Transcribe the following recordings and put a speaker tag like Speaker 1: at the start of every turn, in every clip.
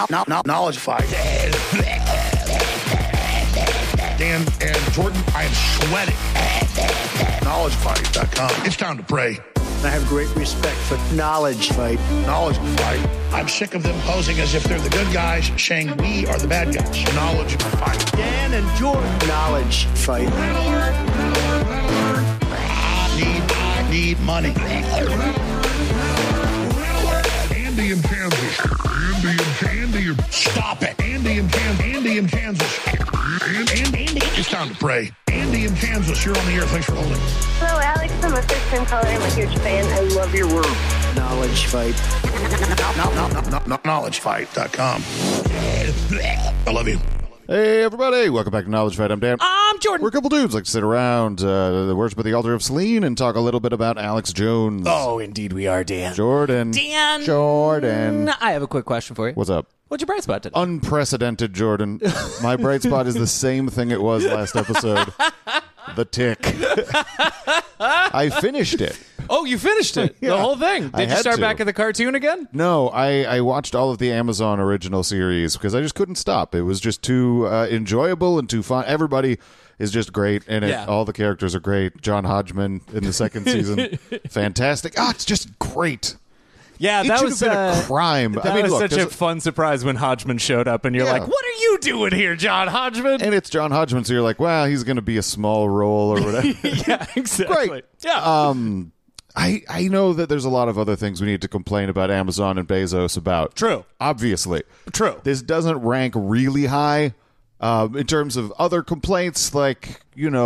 Speaker 1: Knowledge Fight. Dan and Jordan, I am sweating. KnowledgeFight.com. It's time to pray.
Speaker 2: I have great respect for Knowledge Fight.
Speaker 1: Knowledge Fight. I'm sick of them posing as if they're the good guys, saying we are the bad guys. Knowledge Fight.
Speaker 2: Dan and Jordan. Knowledge Fight.
Speaker 1: I need money. Andy in Kansas. Andy. Stop it. Andy in Kansas. Andy. It's time to pray. Andy in Kansas, you're on the air. Thanks for holding.
Speaker 3: Hello, Alex. I'm a first-time caller. I'm a huge fan. I love your work.
Speaker 2: Knowledge Fight.
Speaker 1: KnowledgeFight.com. I love you.
Speaker 4: Hey, everybody. Welcome back to Knowledge Fight. I'm Dan.
Speaker 5: I'm Jordan.
Speaker 4: We're a couple dudes like to sit around, worship at the altar of Selene, and talk a little bit about Alex Jones.
Speaker 5: Oh, indeed we are, Dan.
Speaker 4: Jordan.
Speaker 5: I have a quick question for you.
Speaker 4: What's up?
Speaker 5: What's your bright spot today?
Speaker 4: Unprecedented, Jordan. My bright spot is the same thing it was last episode. The Tick. I finished it.
Speaker 5: Oh, you finished it?
Speaker 4: Yeah.
Speaker 5: The whole thing?
Speaker 4: I
Speaker 5: Did you
Speaker 4: had
Speaker 5: start
Speaker 4: to.
Speaker 5: back at the cartoon again?
Speaker 4: No, I watched all of the Amazon original series because I just couldn't stop. It was just too enjoyable and too fun. Everybody is just great in it.
Speaker 5: Yeah.
Speaker 4: All the characters are great. John Hodgman in the second season. Fantastic. It's just great.
Speaker 5: Yeah,
Speaker 4: It
Speaker 5: that
Speaker 4: should
Speaker 5: was
Speaker 4: have been a crime.
Speaker 5: That
Speaker 4: I mean,
Speaker 5: was
Speaker 4: look,
Speaker 5: such a
Speaker 4: there's
Speaker 5: fun surprise when Hodgman showed up, and you're
Speaker 4: Yeah.
Speaker 5: like, "What are you doing here, John Hodgman?"
Speaker 4: and it's John Hodgman, so you're like, well, he's going to be a small role or whatever.
Speaker 5: Yeah, exactly.
Speaker 4: Great.
Speaker 5: Yeah.
Speaker 4: I know that there's a lot of other things we need to complain about Amazon and Bezos about.
Speaker 5: True.
Speaker 4: Obviously.
Speaker 5: True.
Speaker 4: This doesn't rank really high in terms of other complaints like,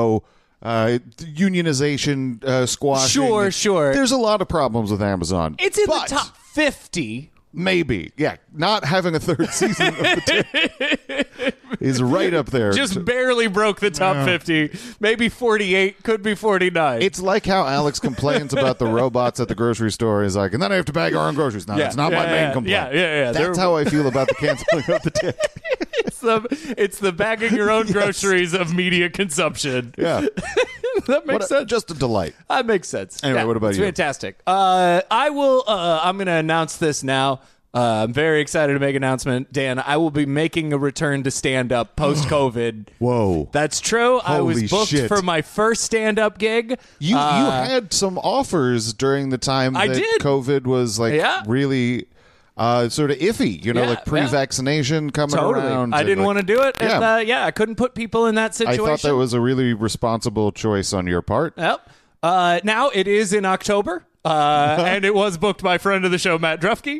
Speaker 4: unionization, squashing.
Speaker 5: Sure.
Speaker 4: There's a lot of problems with Amazon.
Speaker 5: It's in
Speaker 4: But
Speaker 5: the top 50.
Speaker 4: Maybe. Yeah. Not having a third season of the Tick is right up there.
Speaker 5: Just barely broke the top 50. Maybe 48. Could be 49.
Speaker 4: It's like how Alex complains about the robots at the grocery store. He's like, and then I have to bag our own groceries. No, that's not my main complaint.
Speaker 5: Yeah.
Speaker 4: That's how I feel about the canceling of the Tick.
Speaker 5: It's the bagging your own groceries of media consumption.
Speaker 4: Yeah.
Speaker 5: That makes sense.
Speaker 4: Just a delight.
Speaker 5: That makes sense.
Speaker 4: Anyway, what about
Speaker 5: it's
Speaker 4: you?
Speaker 5: Fantastic. I'm going to announce this now. I'm very excited to make an announcement. Dan, I will be making a return to stand-up post-COVID.
Speaker 4: Whoa.
Speaker 5: That's true. I was
Speaker 4: Holy
Speaker 5: booked
Speaker 4: shit.
Speaker 5: for my first stand-up gig.
Speaker 4: You had some offers during the time
Speaker 5: I
Speaker 4: that
Speaker 5: did.
Speaker 4: COVID was really sort of iffy, like pre-vaccination coming
Speaker 5: Totally.
Speaker 4: around.
Speaker 5: I didn't want to do it. And,
Speaker 4: Yeah.
Speaker 5: I couldn't put people in that
Speaker 4: I
Speaker 5: situation.
Speaker 4: thought that was a really responsible choice on your part.
Speaker 5: Yep. Now it is in October, and it was booked by friend of the show, Matt Drufke.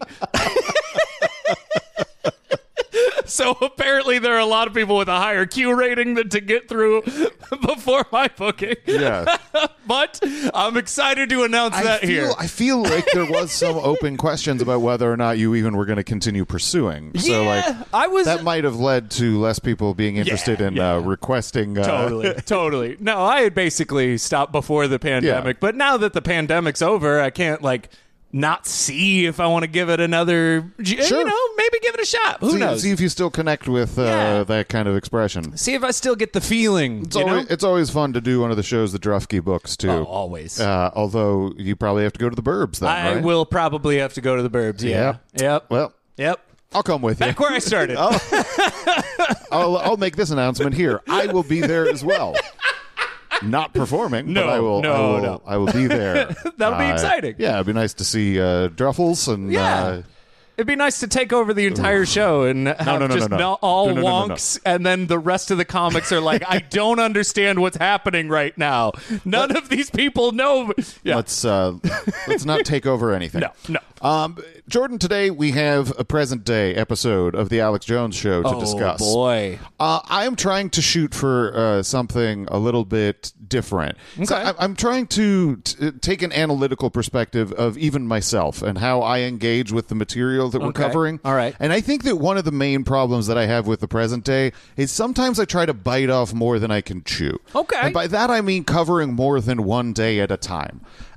Speaker 5: So apparently there are a lot of people with a higher Q rating than to get through before my booking.
Speaker 4: Yeah.
Speaker 5: But I'm excited to announce here.
Speaker 4: I feel like there was some open questions about whether or not you even were going to continue pursuing. So that might have led to less people being interested in requesting.
Speaker 5: Totally. No, I had basically stopped before the pandemic, but now that the pandemic's over, I can't not see if I want to give it another, maybe give it a shot. Who knows?
Speaker 4: See if you still connect with that kind of expression.
Speaker 5: See if I still get the feeling.
Speaker 4: It's always fun to do one of the shows the Drufke books, too.
Speaker 5: Oh, always.
Speaker 4: Although you probably have to go to the Burbs then,
Speaker 5: I
Speaker 4: right?
Speaker 5: will probably have to go to the Burbs, yeah. Yep.
Speaker 4: Well, I'll come with you.
Speaker 5: Back where I started.
Speaker 4: I'll make this announcement here. I will be there as well. Not performing, but I will be there.
Speaker 5: That'll be exciting.
Speaker 4: Yeah, it'd be nice to see Druffles and
Speaker 5: It'd be nice to take over the entire show and have all wonks, and then the rest of the comics are like, I don't understand what's happening right now. None of these people know. Yeah.
Speaker 4: Let's not take over anything.
Speaker 5: No.
Speaker 4: Jordan, today we have a present day episode of the Alex Jones Show to discuss.
Speaker 5: Oh, boy.
Speaker 4: I am trying to shoot for something a little bit different.
Speaker 5: Okay.
Speaker 4: So I'm trying to take an analytical perspective of even myself and how I engage with the material that we're covering.
Speaker 5: All right.
Speaker 4: And I think that one of the main problems that I have with the present day is sometimes I try to bite off more than I can chew.
Speaker 5: Okay.
Speaker 4: And by that I mean covering more than one day at a time.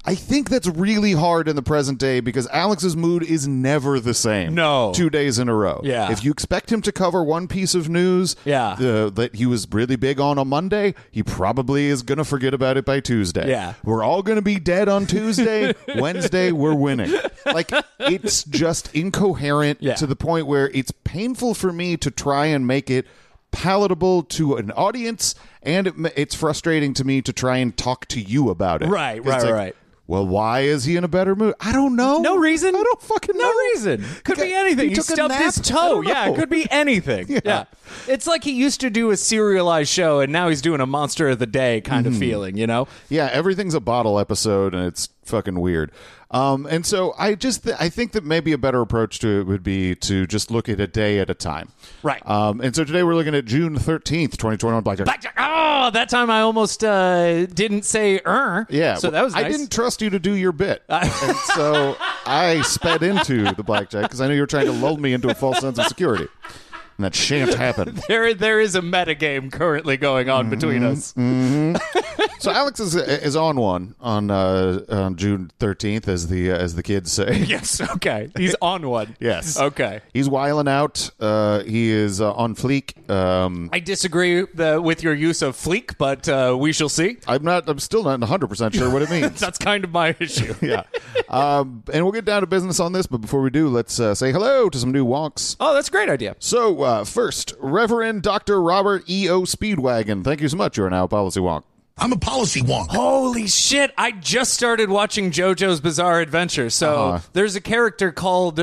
Speaker 4: I think that's really hard in the present day because Alex's mood is never the same.
Speaker 5: No.
Speaker 4: 2 days in a row.
Speaker 5: Yeah.
Speaker 4: If you expect him to cover one piece of news that he was really big on Monday, he probably is going to forget about it by Tuesday.
Speaker 5: Yeah.
Speaker 4: We're all going to be dead on Tuesday. Wednesday, we're winning. Like, it's just incoherent to the point where it's painful for me to try and make it palatable to an audience, and it's frustrating to me to try and talk to you about it.
Speaker 5: Right.
Speaker 4: Well, why is he in a better mood? I don't know.
Speaker 5: No reason.
Speaker 4: I don't fucking know.
Speaker 5: No reason. Could be anything. He stubbed his toe. Yeah, it could be anything. Yeah. It's like he used to do a serialized show, and now he's doing a Monster of the Day kind of feeling, you know?
Speaker 4: Yeah, everything's a bottle episode, and it's fucking weird. And so I think that maybe a better approach to it would be to just look at a day at a time.
Speaker 5: Right.
Speaker 4: And so today we're looking at June 13th, 2021.
Speaker 5: Blackjack. Oh, that time I almost didn't say
Speaker 4: Yeah.
Speaker 5: So that was nice.
Speaker 4: I didn't trust you to do your bit. And so I sped into the blackjack because I knew you were trying to lull me into a false sense of security. And that shan't happen.
Speaker 5: There is a metagame currently going on between us.
Speaker 4: So Alex is on one on June 13th, as the kids say.
Speaker 5: Yes. Okay. He's on one.
Speaker 4: Yes.
Speaker 5: Okay.
Speaker 4: He's wiling out. He is on fleek.
Speaker 5: I disagree with your use of fleek, but we shall see.
Speaker 4: I'm still not 100% sure what it means.
Speaker 5: That's kind of my issue.
Speaker 4: Yeah. And we'll get down to business on this, but before we do, let's say hello to some new wonks.
Speaker 5: Oh, that's a great idea.
Speaker 4: So first, Reverend Dr. Robert E.O. Speedwagon. Thank you so much. You're now a policy wonk.
Speaker 1: I'm a policy wonk.
Speaker 5: Holy shit. I just started watching JoJo's Bizarre Adventure. So there's a character called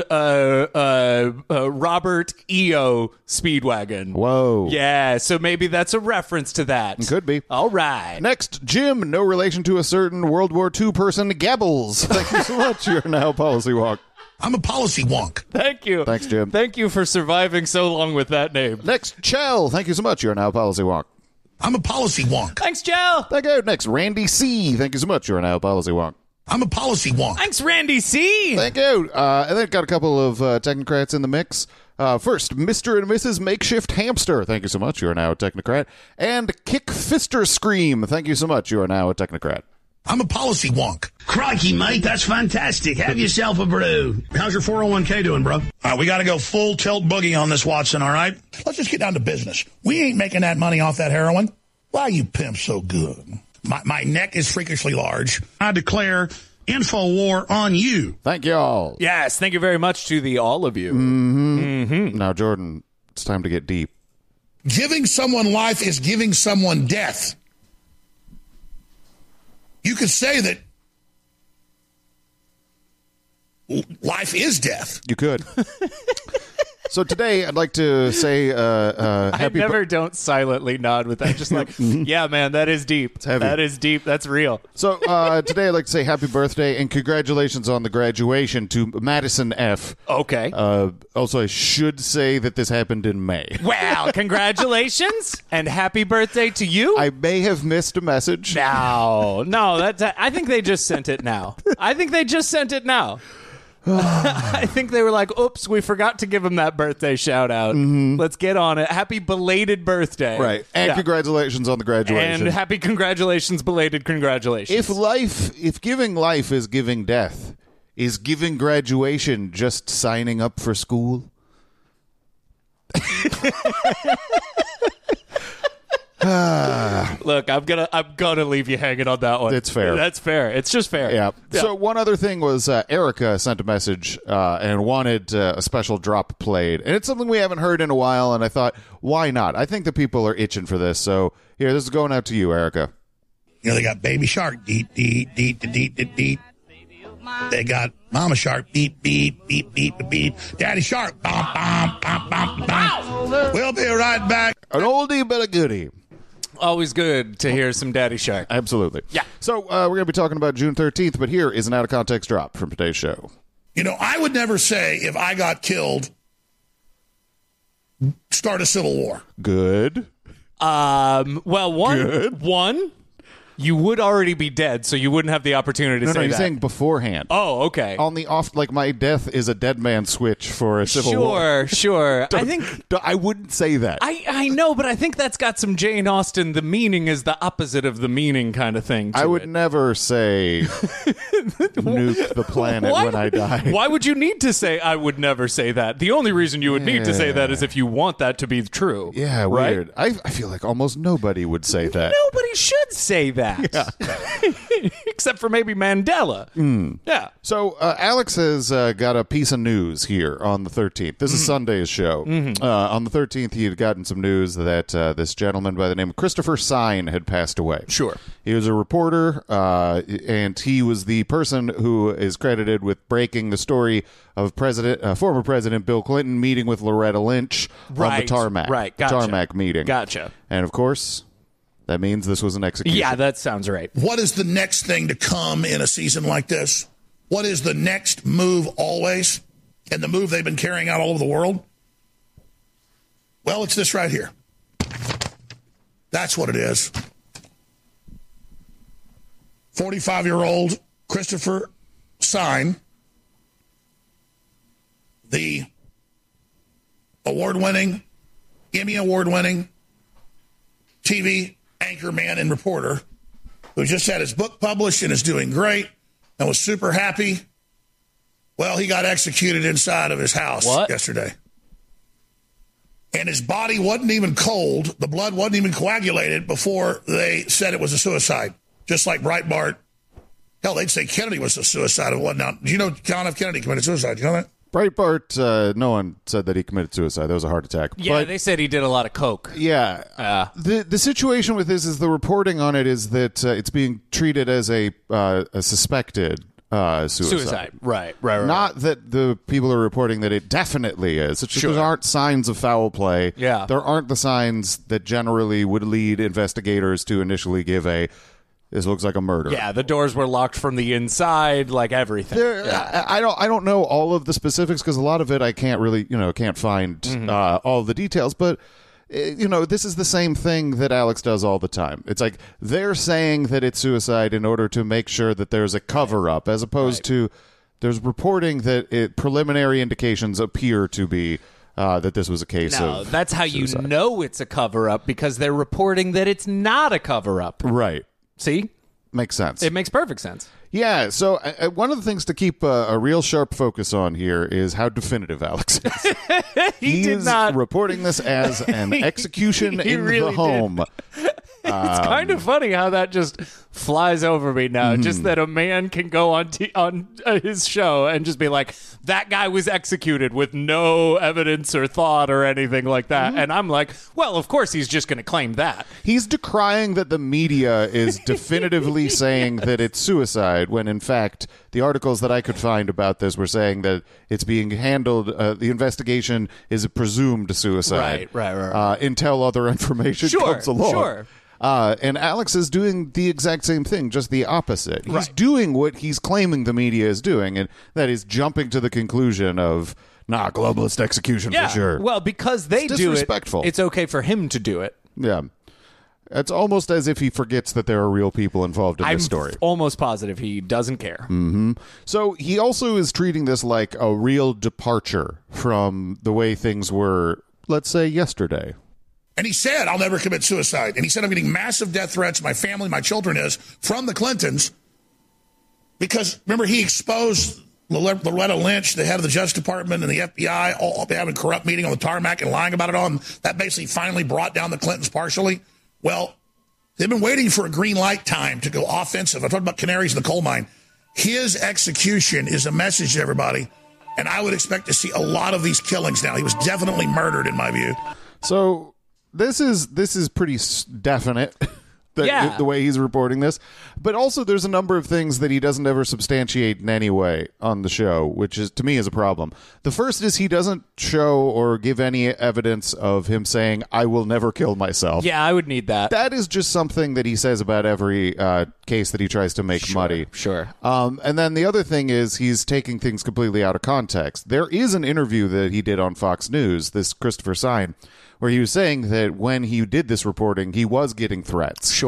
Speaker 5: Robert E.O. Speedwagon.
Speaker 4: Whoa.
Speaker 5: Yeah, so maybe that's a reference to that.
Speaker 4: Could be.
Speaker 5: All right.
Speaker 4: Next, Jim, no relation to a certain World War II person, Gabbles. Thank you so much. You're now a policy wonk.
Speaker 1: I'm a policy wonk.
Speaker 5: Thank you.
Speaker 4: Thanks, Jim.
Speaker 5: Thank you for surviving so long with that name.
Speaker 4: Next, Chell. Thank you so much. You're now a policy wonk.
Speaker 1: I'm a policy wonk.
Speaker 5: Thanks, Chell.
Speaker 4: Thank you. Next, Randy C. Thank you so much. You're now a policy wonk.
Speaker 1: I'm a policy wonk.
Speaker 5: Thanks, Randy C.
Speaker 4: Thank you. And then got a couple of technocrats in the mix. First, Mr. and Mrs. Makeshift Hamster. Thank you so much. You are now a technocrat. And Kick Fister Scream. Thank you so much. You are now a technocrat.
Speaker 1: I'm a policy wonk.
Speaker 6: Crikey, mate, that's fantastic. Have yourself a brew. How's your 401k doing, bro?
Speaker 1: All right, we got to go full tilt boogie on this, Watson, all right? Let's just get down to business. We ain't making that money off that heroin. Why you pimp so good? My neck is freakishly large. I declare info war on you.
Speaker 4: Thank you all.
Speaker 5: Yes, thank you very much to the all of you.
Speaker 4: Now, Jordan, it's time to get deep.
Speaker 1: Giving someone life is giving someone death. You could say that life is death.
Speaker 4: You could. So today, I'd like to say happy...
Speaker 5: don't silently nod with that. Just like, yeah, man, that is deep.
Speaker 4: It's heavy.
Speaker 5: That is deep. That's real.
Speaker 4: So today, I'd like to say happy birthday and congratulations on the graduation to Madison F.
Speaker 5: Okay.
Speaker 4: Also, I should say that this happened in May.
Speaker 5: Well, congratulations and happy birthday to you.
Speaker 4: I may have missed a message.
Speaker 5: No, I think they just sent it now. I think they were like, oops, we forgot to give him that birthday shout out. Let's get on it. Happy belated birthday.
Speaker 4: Right. And congratulations on the graduation.
Speaker 5: And happy congratulations, belated congratulations.
Speaker 4: If giving life is giving death, is giving graduation just signing up for school?
Speaker 5: Look, I'm gonna leave you hanging on that one.
Speaker 4: It's fair.
Speaker 5: That's fair. It's just fair.
Speaker 4: Yeah. So one other thing was Erica sent a message and wanted a special drop played, and it's something we haven't heard in a while. And I thought, why not? I think the people are itching for this. So here, this is going out to you, Erica.
Speaker 1: You know, they got Baby Shark, deet, deet, deet, deet, deet, deet. They got Mama Shark, beep, beep, beep, beep, beep. Daddy Shark, bom, bom, bom, bom, bom. We'll be right back.
Speaker 4: An oldie but a goodie.
Speaker 5: Always good to hear some Daddy Shark.
Speaker 4: Absolutely.
Speaker 5: Yeah.
Speaker 4: So we're going to be talking about June 13th, but here is an out-of-context drop from today's show.
Speaker 1: You know, I would never say if I got killed, start a civil war.
Speaker 4: Good.
Speaker 5: Well, one, You would already be dead, so you wouldn't have the opportunity to say
Speaker 4: No,
Speaker 5: that.
Speaker 4: he's saying beforehand.
Speaker 5: Oh, okay.
Speaker 4: On the off, like my death is a dead man switch for a civil war.
Speaker 5: Sure. I think
Speaker 4: I wouldn't say that.
Speaker 5: I know, but I think that's got some Jane Austen. The meaning is the opposite of the meaning kind of thing.
Speaker 4: I would never say nuke the planet when I die.
Speaker 5: Why would you need to say I would never say that? The only reason you would need to say that is if you want that to be true.
Speaker 4: Yeah,
Speaker 5: right?
Speaker 4: weird. I feel like almost nobody would say that.
Speaker 5: Nobody should say that. Yeah. Except for maybe Mandela. Yeah.
Speaker 4: So Alex has got a piece of news here on the 13th. This is Sunday's show. On the 13th, he had gotten some news that this gentleman by the name of Christopher Sine had passed away.
Speaker 5: Sure.
Speaker 4: He was a reporter, and he was the person who is credited with breaking the story of former President Bill Clinton meeting with Loretta Lynch on the tarmac.
Speaker 5: Right, gotcha.
Speaker 4: Tarmac meeting.
Speaker 5: Gotcha.
Speaker 4: And, of course, that means this was an execution.
Speaker 5: Yeah, that sounds right.
Speaker 1: What is the next thing to come in a season like this? What is the next move always? And the move they've been carrying out all over the world? Well, it's this right here. That's what it is. 45-year-old Christopher Sine, the award-winning, Emmy award-winning TV anchor man and reporter who just had his book published and is doing great and was super happy. Well, he got executed inside of his house yesterday. And his body wasn't even cold. The blood wasn't even coagulated before they said it was a suicide. Just like Breitbart. Hell, they'd say Kennedy was a suicide and whatnot. Do you know John F. Kennedy committed suicide? Do you know that?
Speaker 4: Breitbart, no one said that he committed suicide. That was a heart attack.
Speaker 5: Yeah,
Speaker 4: but,
Speaker 5: they said he did a lot of coke.
Speaker 4: Yeah. The situation with this is the reporting on it is that it's being treated as a suspected suicide.
Speaker 5: Right.
Speaker 4: Not that the people are reporting that it definitely is. It's just there aren't signs of foul play.
Speaker 5: Yeah.
Speaker 4: There aren't the signs that generally would lead investigators to initially give this looks like a murder.
Speaker 5: Yeah, the doors were locked from the inside, like everything.
Speaker 4: I don't know all of the specifics because a lot of it I can't really can't find all the details, but this is the same thing that Alex does all the time. It's like they're saying that it's suicide in order to make sure that there's a cover-up, as opposed to there's reporting that preliminary indications appear to be that this was a case of
Speaker 5: that's how
Speaker 4: suicide.
Speaker 5: You know it's a cover-up, because they're reporting that it's not a cover-up.
Speaker 4: Right.
Speaker 5: See?
Speaker 4: Makes sense.
Speaker 5: It makes perfect sense.
Speaker 4: Yeah, so one of the things to keep a real sharp focus on here is how definitive Alex is.
Speaker 5: He's not
Speaker 4: reporting this as an execution in
Speaker 5: really
Speaker 4: the home.
Speaker 5: It's kind of funny how that just flies over me now. Just that a man can go on his show and just be like, that guy was executed with no evidence or thought or anything like that. And I'm like, well, of course he's just going to claim that.
Speaker 4: He's decrying that the media is definitively saying that it's suicide, when in fact the articles that I could find about this were saying that it's being handled, the investigation is a presumed suicide.
Speaker 5: Right.
Speaker 4: Until other information comes along.
Speaker 5: Sure.
Speaker 4: And Alex is doing the exact same thing, just the opposite. He's doing what he's claiming the media is doing, and that is jumping to the conclusion of, globalist execution for sure.
Speaker 5: Well, because they
Speaker 4: it's
Speaker 5: do it,
Speaker 4: disrespectful.
Speaker 5: It's okay for him to do it.
Speaker 4: Yeah. It's almost as if he forgets that there are real people involved in this story.
Speaker 5: I'm almost positive he doesn't care.
Speaker 4: Mm-hmm. So he also is treating this like a real departure from the way things were, let's say, yesterday.
Speaker 1: And he said, I'll never commit suicide. And he said, I'm getting massive death threats. My family, my children is from the Clintons. Because, remember, he exposed Loretta Lynch, the head of the Justice Department and the FBI, all having a corrupt meeting on the tarmac and lying about it all. And that basically finally brought down the Clintons partially. Well, they've been waiting for a green light time to go offensive. I talked about canaries in the coal mine. His execution is a message to everybody. And I would expect to see a lot of these killings now. He was definitely murdered, in my view.
Speaker 4: So this is pretty definite, the way he's reporting this. But also there's a number of things that he doesn't ever substantiate in any way on the show, which is, to me, is a problem. The first is he doesn't show or give any evidence of him saying, I will never kill myself.
Speaker 5: Yeah, I would need that.
Speaker 4: That is just something that he says about every case that he tries to make muddy.
Speaker 5: Sure.
Speaker 4: And then the other thing is he's taking things completely out of context. There is an interview that he did on Fox News, this Christopher Sine, where he was saying that when he did this reporting, he was getting threats.
Speaker 5: Sure.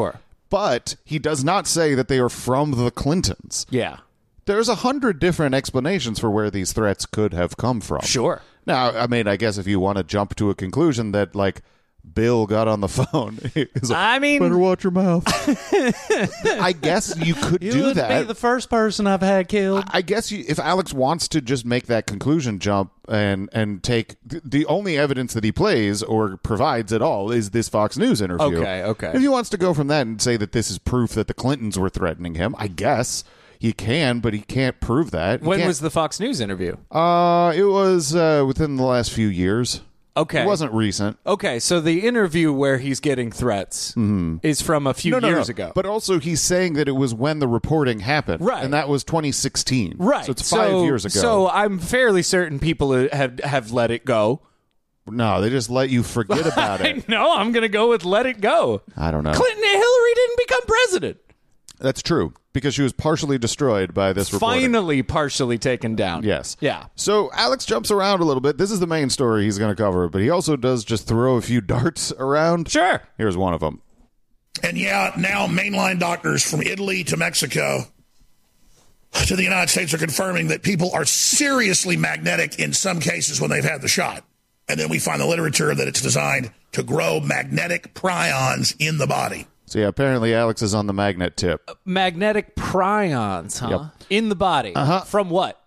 Speaker 4: But he does not say that they are from the Clintons.
Speaker 5: Yeah.
Speaker 4: There's 100 different explanations for where these threats could have come from.
Speaker 5: Sure.
Speaker 4: Now, I mean, I guess if you want to jump to a conclusion that, like, Bill got on the phone. He's like,
Speaker 5: I mean,
Speaker 4: better watch your mouth. I guess you could do that.
Speaker 5: Be the first person I've had killed.
Speaker 4: I guess if Alex wants to just make that conclusion jump and take the only evidence that he plays or provides at all is this Fox News interview.
Speaker 5: Okay.
Speaker 4: If he wants to go from that and say that this is proof that the Clintons were threatening him, I guess he can, but he can't prove that.
Speaker 5: When was the Fox News interview?
Speaker 4: It was within the last few years.
Speaker 5: Okay.
Speaker 4: It wasn't recent.
Speaker 5: Okay, so the interview where he's getting threats is from a few years ago.
Speaker 4: But also he's saying that it was when the reporting happened.
Speaker 5: Right.
Speaker 4: And that was 2016.
Speaker 5: Right.
Speaker 4: So it's 5 years ago.
Speaker 5: So I'm fairly certain people have let it go.
Speaker 4: No, they just let you forget about it.
Speaker 5: No, I'm going to go with let it go.
Speaker 4: I don't know.
Speaker 5: Clinton and Hillary didn't become president.
Speaker 4: That's true, because she was partially destroyed by this reporting.
Speaker 5: Finally partially taken down.
Speaker 4: Yes.
Speaker 5: Yeah.
Speaker 4: So Alex jumps around a little bit. This is the main story he's going to cover, but he also does just throw a few darts around.
Speaker 5: Sure.
Speaker 4: Here's one of them.
Speaker 1: And yeah, now mainline doctors from Italy to Mexico to the United States are confirming that people are seriously magnetic in some cases when they've had the shot. And then we find the literature that it's designed to grow magnetic prions in the body.
Speaker 4: So yeah, apparently Alex is on the magnet tip.
Speaker 5: Magnetic prions, huh?
Speaker 4: Yep.
Speaker 5: In the body.
Speaker 4: Uh-huh.
Speaker 5: From what?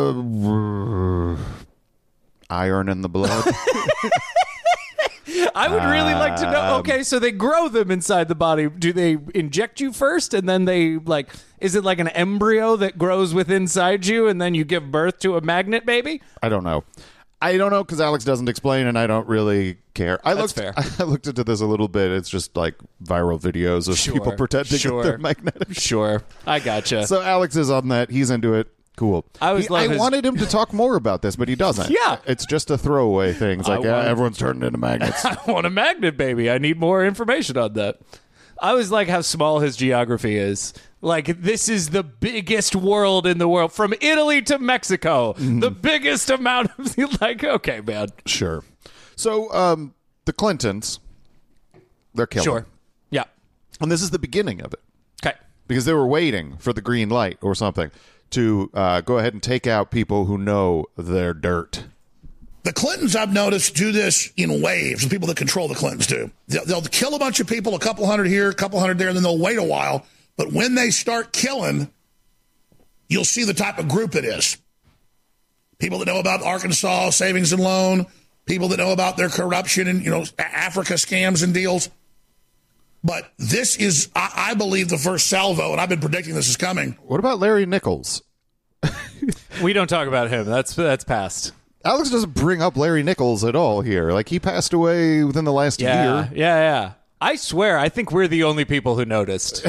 Speaker 4: Iron in the blood.
Speaker 5: I would really like to know. Okay, so they grow them inside the body. Do they inject you first and then they, like, is it like an embryo that grows within inside you and then you give birth to a magnet baby?
Speaker 4: I don't know. Because Alex doesn't explain, and I don't really care.
Speaker 5: That's fair.
Speaker 4: I looked into this a little bit. It's just like viral videos of people pretending that they're magnetic.
Speaker 5: Sure. I gotcha.
Speaker 4: So Alex is on that. He's into it. Cool. I wanted him to talk more about this, but he doesn't.
Speaker 5: Yeah.
Speaker 4: It's just a throwaway thing. It's like, everyone's turning into magnets.
Speaker 5: I want a magnet baby. I need more information on that. I always like how small his geography is. Like, this is the biggest world in the world. From Italy to Mexico. The biggest amount of... Like, okay, man.
Speaker 4: Sure. So, the Clintons, they're killing.
Speaker 5: Sure. Yeah.
Speaker 4: And this is the beginning of it.
Speaker 5: Okay.
Speaker 4: Because they were waiting for the green light or something to go ahead and take out people who know their dirt.
Speaker 1: The Clintons, I've noticed, do this in waves. The people that control the Clintons do. They'll kill a bunch of people, a couple hundred here, a couple hundred there, and then they'll wait a while. But when they start killing, you'll see the type of group it is. People that know about Arkansas savings and loan, people that know about their corruption and, Africa scams and deals. But this is, I believe, the first salvo, and I've been predicting this is coming.
Speaker 4: What about Larry Nichols?
Speaker 5: We don't talk about him. That's past.
Speaker 4: Alex doesn't bring up Larry Nichols at all here. Like, he passed away within the last year.
Speaker 5: Yeah. I swear, I think we're the only people who noticed.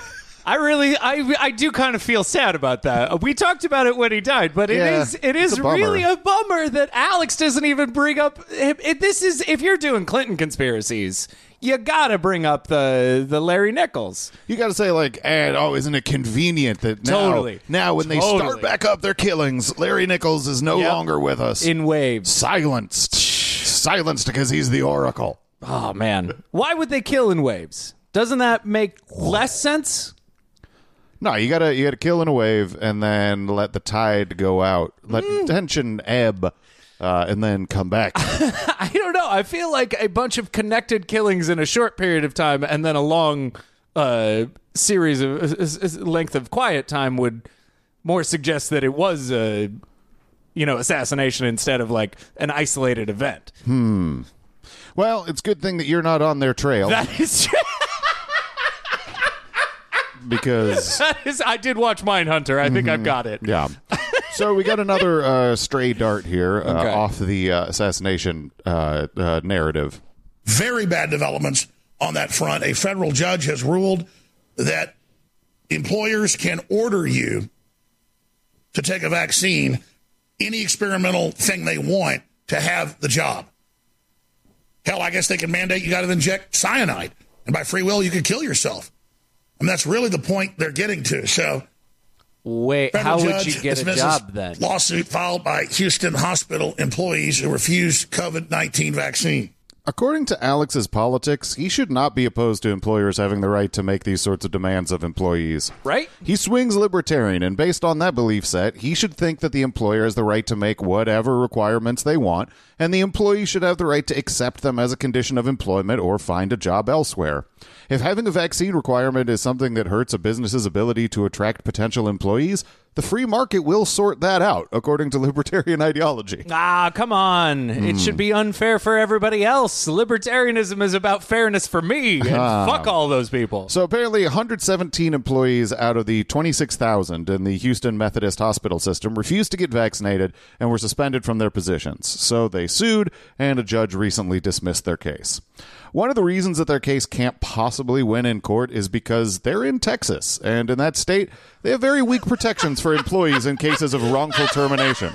Speaker 5: I do kind of feel sad about that. We talked about it when he died, but it is really a bummer that Alex doesn't even bring up. This is, if you're doing Clinton conspiracies, you gotta bring up the Larry Nichols.
Speaker 4: You gotta say, like, isn't it convenient that now when they start back up their killings, Larry Nichols is no longer with us.
Speaker 5: In waves.
Speaker 4: Silenced because he's the Oracle.
Speaker 5: Oh, man. Why would they kill in waves? Doesn't that make less sense?
Speaker 4: No, you gotta kill in a wave and then let the tide go out, let tension ebb, and then come back.
Speaker 5: I don't know. I feel like a bunch of connected killings in a short period of time and then a long series of length of quiet time would more suggest that it was assassination instead of like an isolated event.
Speaker 4: Well, it's a good thing that you're not on their trail.
Speaker 5: That is true.
Speaker 4: Because
Speaker 5: I did watch Mindhunter. I think I've got it.
Speaker 4: Yeah. So we got another stray dart here off the assassination narrative.
Speaker 1: Very bad developments on that front. A federal judge has ruled that employers can order you to take a vaccine, any experimental thing they want, to have the job. Hell, I guess they can mandate you got to inject cyanide. And by free will, you could kill yourself. And that's really the point they're getting to. So,
Speaker 5: wait, how would you get a job then?
Speaker 1: Lawsuit filed by Houston hospital employees who refused COVID-19 vaccine.
Speaker 4: According to Alex's politics, he should not be opposed to employers having the right to make these sorts of demands of employees.
Speaker 5: Right?
Speaker 4: He swings libertarian, and based on that belief set, he should think that the employer has the right to make whatever requirements they want, and the employee should have the right to accept them as a condition of employment or find a job elsewhere. If having a vaccine requirement is something that hurts a business's ability to attract potential employees, the free market will sort that out, according to libertarian ideology.
Speaker 5: Ah, come on. It should be unfair for everybody else. Libertarianism is about fairness for me, and fuck all those people.
Speaker 4: So apparently 117 employees out of the 26,000 in the Houston Methodist Hospital system refused to get vaccinated and were suspended from their positions. So they sued, and a judge recently dismissed their case. One of the reasons that their case can't possibly win in court is because they're in Texas, and in that state, they have very weak protections for employees in cases of wrongful termination.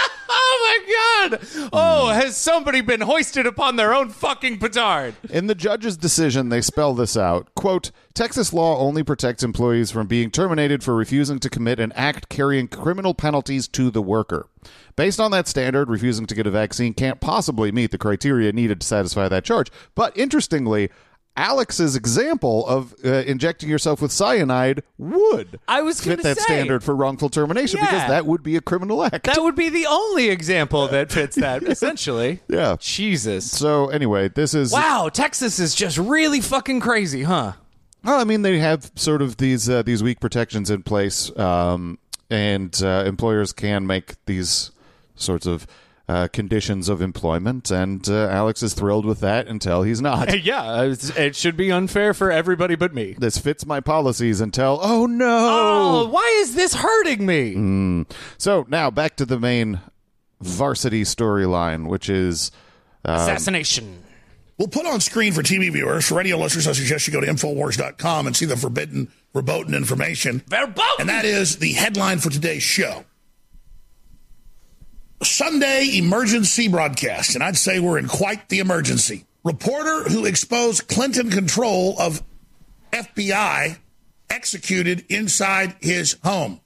Speaker 5: Oh, my God. Oh, has somebody been hoisted upon their own fucking petard?
Speaker 4: In the judge's decision, they spell this out. Quote, Texas law only protects employees from being terminated for refusing to commit an act carrying criminal penalties to the worker. Based on that standard, refusing to get a vaccine can't possibly meet the criteria needed to satisfy that charge. But interestingly, Alex's example of injecting yourself with cyanide would fit that standard for wrongful termination because that would be a criminal act.
Speaker 5: That would be the only example that fits that, essentially.
Speaker 4: Yeah.
Speaker 5: Jesus.
Speaker 4: So anyway, this is...
Speaker 5: Wow, Texas is just really fucking crazy, huh?
Speaker 4: Well, I mean, they have sort of these weak protections in place, and employers can make these sorts of conditions of employment, and Alex is thrilled with that until he's not.
Speaker 5: Yeah, it should be unfair for everybody but me.
Speaker 4: This fits my policies until, oh no!
Speaker 5: Oh, why is this hurting me?
Speaker 4: So now back to the main varsity storyline, which is...
Speaker 5: assassination.
Speaker 1: We'll put on screen for TV viewers. For radio listeners, I suggest you go to Infowars.com and see the verboten information.
Speaker 5: Verboten!
Speaker 1: And that is the headline for today's show. Sunday emergency broadcast, and I'd say we're in quite the emergency. Reporter who exposed Clinton control of FBI executed inside his home.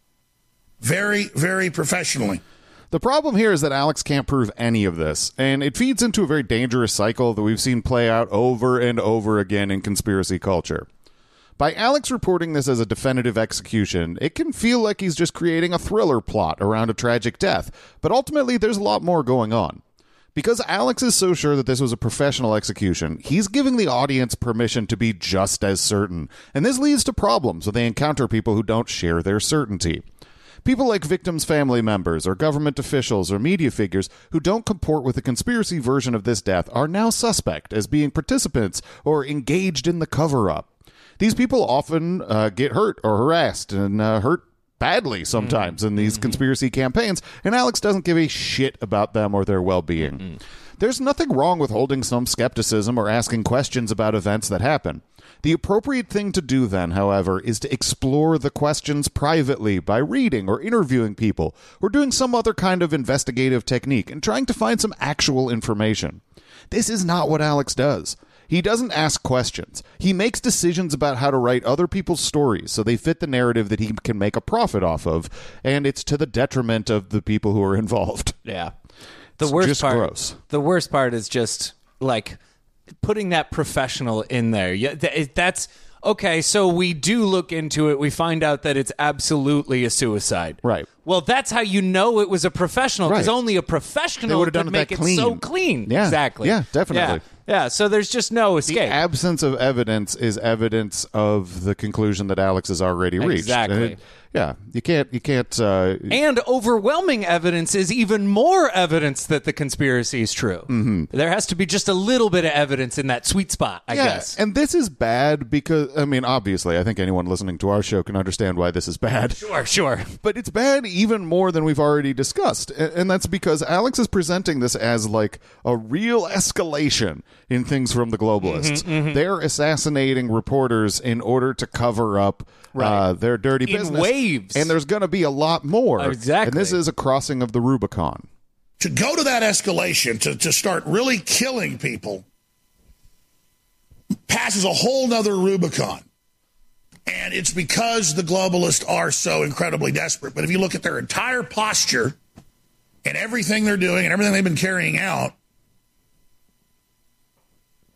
Speaker 1: Very, very professionally.
Speaker 4: The problem here is that Alex can't prove any of this, and it feeds into a very dangerous cycle that we've seen play out over and over again in conspiracy culture. By Alex reporting this as a definitive execution, it can feel like he's just creating a thriller plot around a tragic death, but ultimately there's a lot more going on. Because Alex is so sure that this was a professional execution, he's giving the audience permission to be just as certain, and this leads to problems when they encounter people who don't share their certainty. People like victims' family members or government officials or media figures who don't comport with the conspiracy version of this death are now suspect as being participants or engaged in the cover-up. These people often get hurt or harassed and hurt badly sometimes in these conspiracy campaigns, and Alex doesn't give a shit about them or their well-being. There's nothing wrong with holding some skepticism or asking questions about events that happen. The appropriate thing to do then, however, is to explore the questions privately by reading or interviewing people or doing some other kind of investigative technique and trying to find some actual information. This is not what Alex does. He doesn't ask questions. He makes decisions about how to write other people's stories so they fit the narrative that he can make a profit off of, and it's to the detriment of the people who are involved.
Speaker 5: Yeah.
Speaker 4: The
Speaker 5: worst part is just, like, putting that professional in there. Yeah, that's... Okay, so we do look into it. We find out that it's absolutely a suicide.
Speaker 4: Right.
Speaker 5: Well, that's how you know it was a professional, because only a professional would make it so clean.
Speaker 4: Yeah.
Speaker 5: Exactly.
Speaker 4: Yeah, definitely.
Speaker 5: Yeah, so there's just no escape.
Speaker 4: The absence of evidence is evidence of the conclusion that Alex has already reached.
Speaker 5: Exactly.
Speaker 4: You can't.
Speaker 5: And overwhelming evidence is even more evidence that the conspiracy is true. Mm-hmm. There has to be just a little bit of evidence in that sweet spot, I guess.
Speaker 4: And this is bad because, I mean, obviously, I think anyone listening to our show can understand why this is bad.
Speaker 5: Sure.
Speaker 4: But it's bad even more than we've already discussed. And that's because Alex is presenting this as like a real escalation in things from the globalists. They're assassinating reporters in order to cover up their dirty business.
Speaker 5: In waves.
Speaker 4: And there's going to be a lot more.
Speaker 5: Exactly.
Speaker 4: And this is a crossing of the Rubicon.
Speaker 1: To go to that escalation, to start really killing people, passes a whole nother Rubicon. And it's because the globalists are so incredibly desperate. But if you look at their entire posture and everything they're doing and everything they've been carrying out,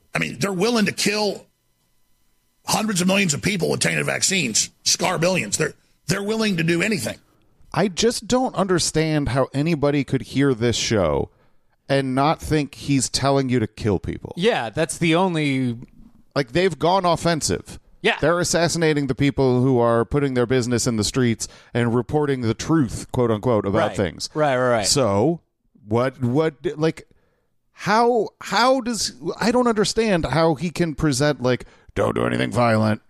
Speaker 1: I mean, they're willing to kill hundreds of millions of people with tainted vaccines, scar billions. They're willing to do anything.
Speaker 4: I just don't understand how anybody could hear this show and not think he's telling you to kill people.
Speaker 5: Yeah, that's the only...
Speaker 4: Like, they've gone offensive.
Speaker 5: Yeah.
Speaker 4: They're assassinating the people who are putting their business in the streets and reporting the truth, quote unquote, about things.
Speaker 5: Right.
Speaker 4: So, what, like, how does... I don't understand how he can present, like, don't do anything violent.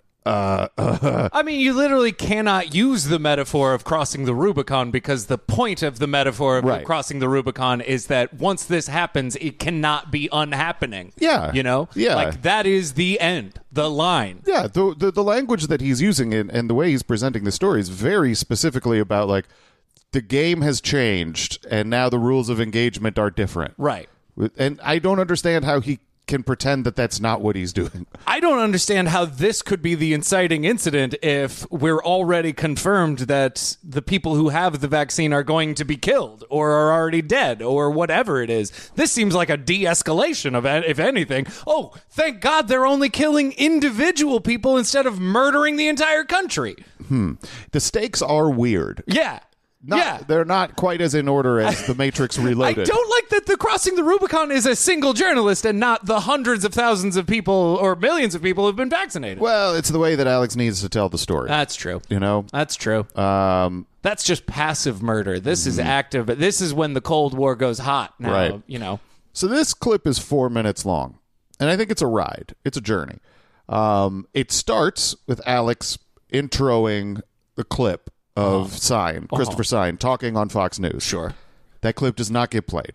Speaker 5: I mean, you literally cannot use the metaphor of crossing the Rubicon because the point of the metaphor of crossing the Rubicon is that once this happens, it cannot be unhappening.
Speaker 4: Yeah.
Speaker 5: You know?
Speaker 4: Yeah.
Speaker 5: Like, that is the end, the line.
Speaker 4: Yeah, the language that he's using and the way he's presenting the story is very specifically about, like, the game has changed and now the rules of engagement are different.
Speaker 5: Right.
Speaker 4: And I don't understand how he can pretend that that's not what he's doing.
Speaker 5: I don't understand how this could be the inciting incident if we're already confirmed that the people who have the vaccine are going to be killed or are already dead or whatever it is. This seems like a de-escalation of it, if anything. Oh, thank God they're only killing individual people instead of murdering the entire country.
Speaker 4: The stakes are weird.
Speaker 5: Yeah.
Speaker 4: They're not quite as in order as The Matrix Reloaded.
Speaker 5: I don't like that the Crossing the Rubicon is a single journalist and not the hundreds of thousands of people or millions of people who've been vaccinated.
Speaker 4: Well, it's the way that Alex needs to tell the story.
Speaker 5: That's true.
Speaker 4: You know?
Speaker 5: That's true. That's just passive murder. This is active. This is when the Cold War goes hot now,
Speaker 4: right.
Speaker 5: You know.
Speaker 4: So this clip is 4 minutes long, and I think it's a ride. It's a journey. It starts with Alex introing the clip of Christopher Sign, talking on Fox News.
Speaker 5: Sure.
Speaker 4: That clip does not get played.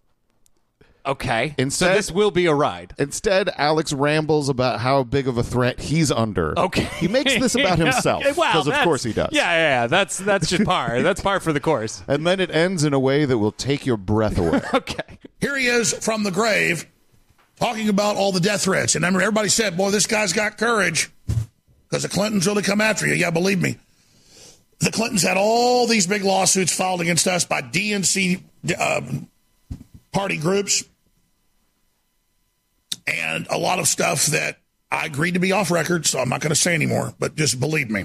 Speaker 5: Okay.
Speaker 4: Instead,
Speaker 5: so this will be a ride.
Speaker 4: Instead, Alex rambles about how big of a threat he's under.
Speaker 5: Okay.
Speaker 4: He makes this about himself, because of course he does.
Speaker 5: Yeah. That's just par. That's par for the course.
Speaker 4: And then it ends in a way that will take your breath away.
Speaker 5: Okay.
Speaker 1: Here he is from the grave talking about all the death threats. And everybody said, boy, this guy's got courage because the Clintons really come after you. Yeah, believe me. The Clintons had all these big lawsuits filed against us by DNC party groups and a lot of stuff that I agreed to be off record, so I'm not going to say anymore, but just believe me.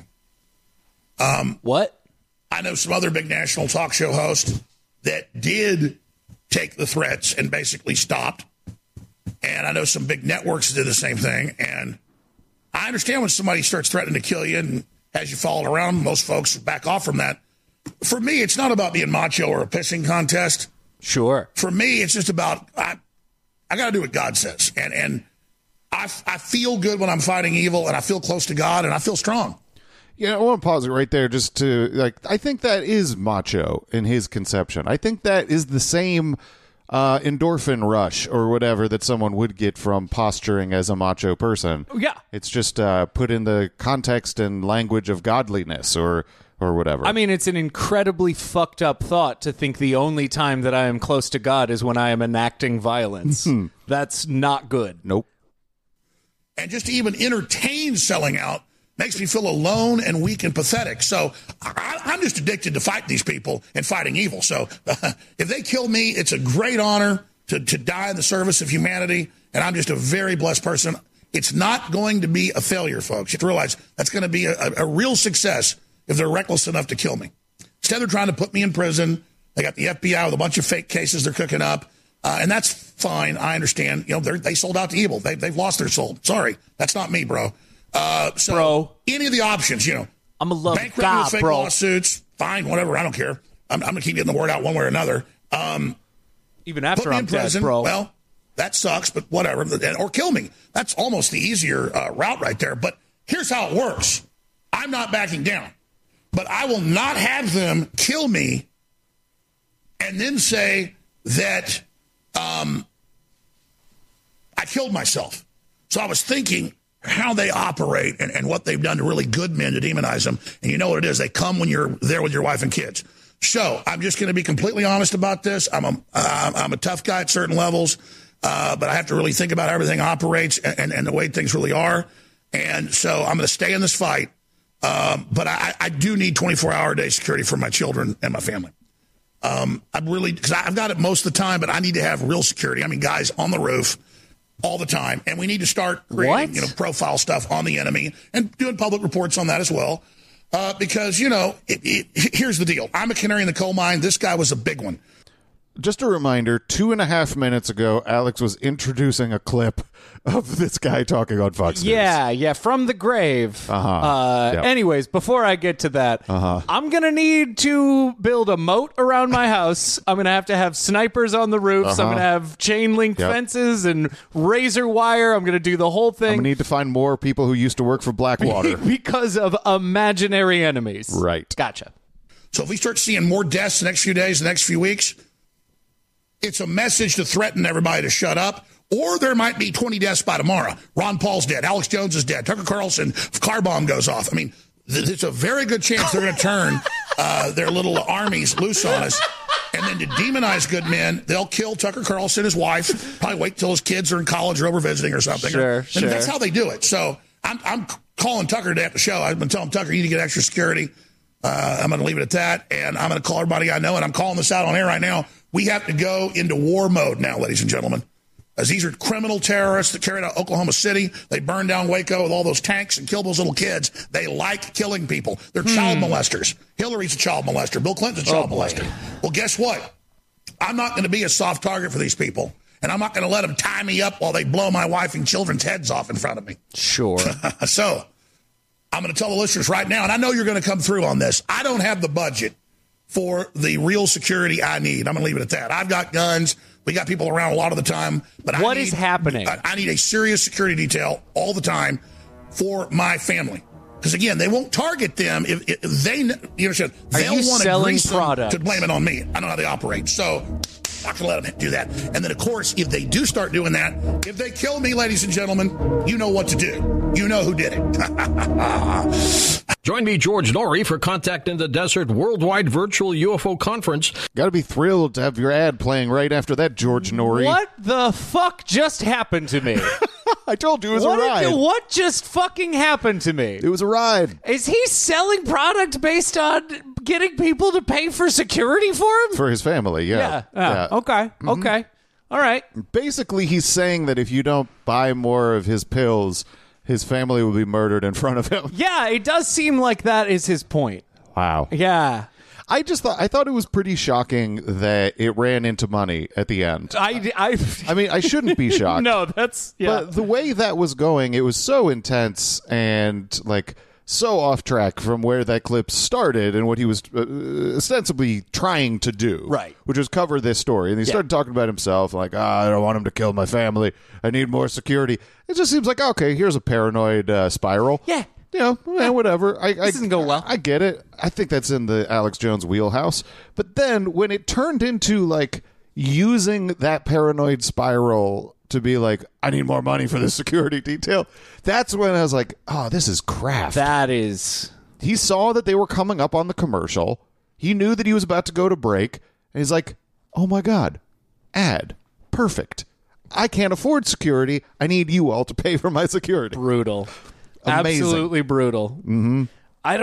Speaker 5: What?
Speaker 1: I know some other big national talk show hosts that did take the threats and basically stopped. And I know some big networks did the same thing. And I understand when somebody starts threatening to kill you and as you follow it around, most folks back off from that. For me, it's not about being macho or a pissing contest.
Speaker 5: Sure.
Speaker 1: For me, it's just about I got to do what God says. And I feel good when I'm fighting evil, and I feel close to God, and I feel strong.
Speaker 4: Yeah, I want to pause it right there just to, I think that is macho in his conception. I think that is the same endorphin rush or whatever that someone would get from posturing as a macho person.
Speaker 5: Yeah.
Speaker 4: It's just put in the context and language of godliness or whatever.
Speaker 5: I mean, it's an incredibly fucked up thought to think the only time that I am close to God is when I am enacting violence. That's not good.
Speaker 4: Nope.
Speaker 1: And just to even entertain selling out makes me feel alone and weak and pathetic. So I'm just addicted to fighting these people and fighting evil. So if they kill me, it's a great honor to die in the service of humanity. And I'm just a very blessed person. It's not going to be a failure, folks. You have to realize that's going to be a real success if they're reckless enough to kill me. Instead, they're trying to put me in prison. They got the FBI with a bunch of fake cases they're cooking up. And that's fine. I understand. You know, they sold out to evil. They've lost their soul. Sorry. That's not me, bro. So
Speaker 5: bro,
Speaker 1: any of the options, you know,
Speaker 5: I'm a love
Speaker 1: bankrupting
Speaker 5: God,
Speaker 1: with fake
Speaker 5: bro.
Speaker 1: Lawsuits, fine, whatever. I don't care. I'm going to keep getting the word out one way or another.
Speaker 5: Even after
Speaker 1: put me
Speaker 5: I'm
Speaker 1: in prison,
Speaker 5: dead, bro.
Speaker 1: Well, that sucks, but whatever. Or kill me. That's almost the easier route right there. But here's how it works. I'm not backing down. But I will not have them kill me and then say that I killed myself. So I was thinking how they operate and what they've done to really good men to demonize them. And you know what it is. They come when you're there with your wife and kids. So I'm just going to be completely honest about this. I'm a tough guy at certain levels, but I have to really think about how everything operates and the way things really are. And so I'm going to stay in this fight. But I do need 24-hour day security for my children and my family. I'm really, because I've got it most of the time, but I need to have real security. I mean, guys on the roof, all the time, and we need to start creating profile stuff on the enemy and doing public reports on that as well. Because, here's the deal. I'm a canary in the coal mine. This guy was a big one.
Speaker 4: Just a reminder, 2.5 minutes ago, Alex was introducing a clip of this guy talking on Fox News.
Speaker 5: Yeah, from the grave. Anyways, before I get to that, I'm going to need to build a moat around my house. I'm going to have snipers on the roofs. I'm going to have chain link fences and razor wire. I'm going to do the whole thing.
Speaker 4: I'm going to need to find more people who used to work for Blackwater.
Speaker 5: Because of imaginary enemies.
Speaker 4: Right.
Speaker 5: Gotcha.
Speaker 1: So if we start seeing more deaths the next few days, the next few weeks, it's a message to threaten everybody to shut up, or there might be 20 deaths by tomorrow. Ron Paul's dead. Alex Jones is dead. Tucker Carlson, car bomb goes off. I mean, it's a very good chance they're going to turn their little armies loose on us. And then to demonize good men, they'll kill Tucker Carlson, his wife, probably wait till his kids are in college or over visiting or something.
Speaker 5: Sure.
Speaker 1: And that's how they do it. So I'm calling Tucker today at the show. I've been telling Tucker, you need to get extra security. I'm going to leave it at that. And I'm going to call everybody I know, and I'm calling this out on air right now. We have to go into war mode now, ladies and gentlemen, as these are criminal terrorists that carried out Oklahoma City. They burned down Waco with all those tanks and killed those little kids. They like killing people. They're child molesters. Hillary's a child molester. Bill Clinton's a child molester. Well, guess what? I'm not going to be a soft target for these people, and I'm not going to let them tie me up while they blow my wife and children's heads off in front of me.
Speaker 5: Sure.
Speaker 1: So I'm going to tell the listeners right now, and I know you're going to come through on this. I don't have the budget for the real security I need. I'm going to leave it at that. I've got guns. We got people around a lot of the time. But
Speaker 5: what is happening?
Speaker 1: I need a serious security detail all the time for my family. Because, again, they won't target them if they, you understand, they'll want to grease them to blame it on me. I don't know how they operate. So I'm not going to let them do that. And then, of course, if they do start doing that, if they kill me, ladies and gentlemen, you know what to do. You know who did it.
Speaker 7: Join me, George Norrie, for Contact in the Desert Worldwide Virtual UFO Conference.
Speaker 4: Got to be thrilled to have your ad playing right after that, George Norrie.
Speaker 5: What the fuck just happened to me?
Speaker 4: I told you it was a ride.
Speaker 5: What just fucking happened to me?
Speaker 4: It was a ride.
Speaker 5: Is he selling product based on getting people to pay for security for him?
Speaker 4: For his family, yeah.
Speaker 5: Okay. Mm-hmm. Okay. All right.
Speaker 4: Basically, he's saying that if you don't buy more of his pills, his family will be murdered in front of him.
Speaker 5: Yeah, it does seem like that is his point.
Speaker 4: Wow.
Speaker 5: Yeah.
Speaker 4: I thought it was pretty shocking that it ran into money at the end.
Speaker 5: I
Speaker 4: mean, I shouldn't be shocked.
Speaker 5: No, that's
Speaker 4: But the way that was going, it was so intense and so off track from where that clip started and what he was ostensibly trying to do.
Speaker 5: Right.
Speaker 4: Which was cover this story. And he started talking about himself, like, I don't want him to kill my family. I need more security. It just seems like, okay, here's a paranoid spiral.
Speaker 5: Yeah.
Speaker 4: Whatever.
Speaker 5: This doesn't go well.
Speaker 4: I get it. I think that's in the Alex Jones wheelhouse. But then when it turned into using that paranoid spiral to be like, I need more money for this security detail, that's when I was like, oh, this is craft.
Speaker 5: That is.
Speaker 4: He saw that they were coming up on the commercial. He knew that he was about to go to break. And he's like, oh my God, ad. Perfect. I can't afford security. I need you all to pay for my security.
Speaker 5: Brutal.
Speaker 4: Amazing.
Speaker 5: Absolutely brutal.
Speaker 4: Mm-hmm.
Speaker 5: I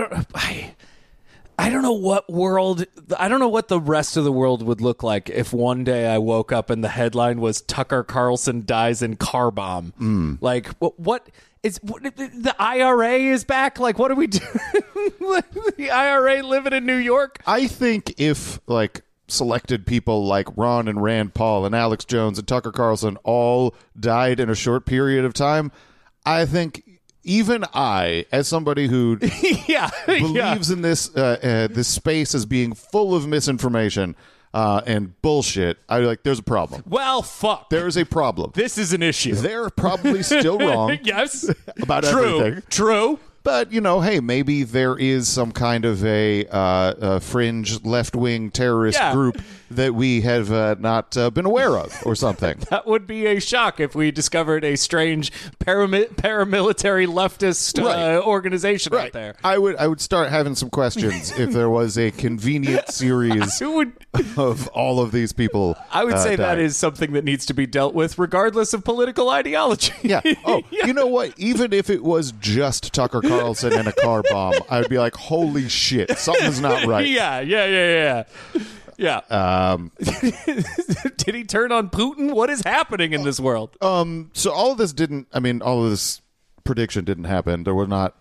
Speaker 5: don't know what world. I don't know what the rest of the world would look like if one day I woke up and the headline was Tucker Carlson dies in car bomb. Like what is the IRA is back? Like what do we do? The IRA living in New York?
Speaker 4: I think if selected people like Ron and Rand Paul and Alex Jones and Tucker Carlson all died in a short period of time, I think even I, as somebody who believes in this this space as being full of misinformation and bullshit, there's a problem.
Speaker 5: Well, fuck.
Speaker 4: There's a problem.
Speaker 5: This is an issue.
Speaker 4: They're probably still wrong.
Speaker 5: Yes.
Speaker 4: About everything.
Speaker 5: True.
Speaker 4: But, hey, maybe there is some kind of a fringe left-wing terrorist group that we have not been aware of or something.
Speaker 5: That would be a shock if we discovered a strange paramilitary leftist organization out there.
Speaker 4: I would start having some questions if there was a convenient series of all of these people.
Speaker 5: I would say that is something that needs to be dealt with regardless of political ideology.
Speaker 4: Yeah. Oh, you know what? Even if it was just Tucker Carlson and a car bomb, I would be like, holy shit, something's not right.
Speaker 5: Yeah. Yeah. Did he turn on Putin? What is happening in this world?
Speaker 4: So all of this prediction didn't happen. There were not,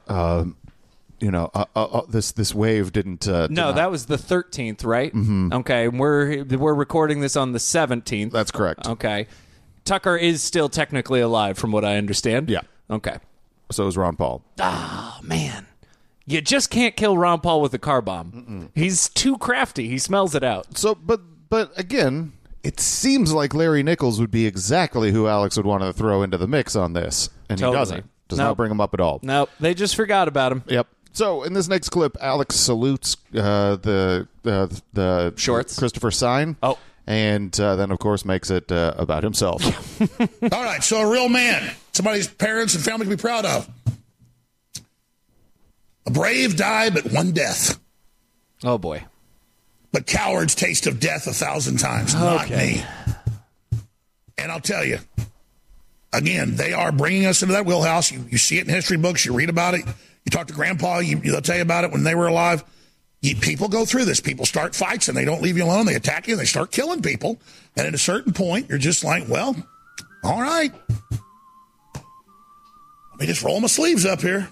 Speaker 4: this wave didn't.
Speaker 5: No, that was the 13th, right? Mm-hmm. Okay, we're recording this on the 17th.
Speaker 4: That's correct.
Speaker 5: Okay, Tucker is still technically alive, from what I understand.
Speaker 4: Yeah.
Speaker 5: Okay.
Speaker 4: So is Ron Paul.
Speaker 5: Oh man, you just can't kill Ron Paul with a car bomb. Mm-mm. He's too crafty. He smells it out.
Speaker 4: So, but again, it seems like Larry Nichols would be exactly who Alex would want to throw into the mix on this, and
Speaker 5: totally.
Speaker 4: He doesn't. Does not bring him up at all.
Speaker 5: Nope, they just forgot about him.
Speaker 4: Yep. So in this next clip, Alex salutes the
Speaker 5: shorts
Speaker 4: Christopher Sign.
Speaker 5: Oh.
Speaker 4: And then, of course, makes it about himself.
Speaker 1: All right, so a real man, somebody's parents and family can be proud of. A brave die but one death.
Speaker 5: Oh, boy.
Speaker 1: But cowards taste of death 1,000 times, not me. And I'll tell you, again, they are bringing us into that wheelhouse. You see it in history books. You read about it. You talk to Grandpa. They'll tell you about it when they were alive. People go through this. People start fights, and they don't leave you alone. They attack you, and they start killing people. And at a certain point, you're just like, well, all right. Let me just roll my sleeves up here.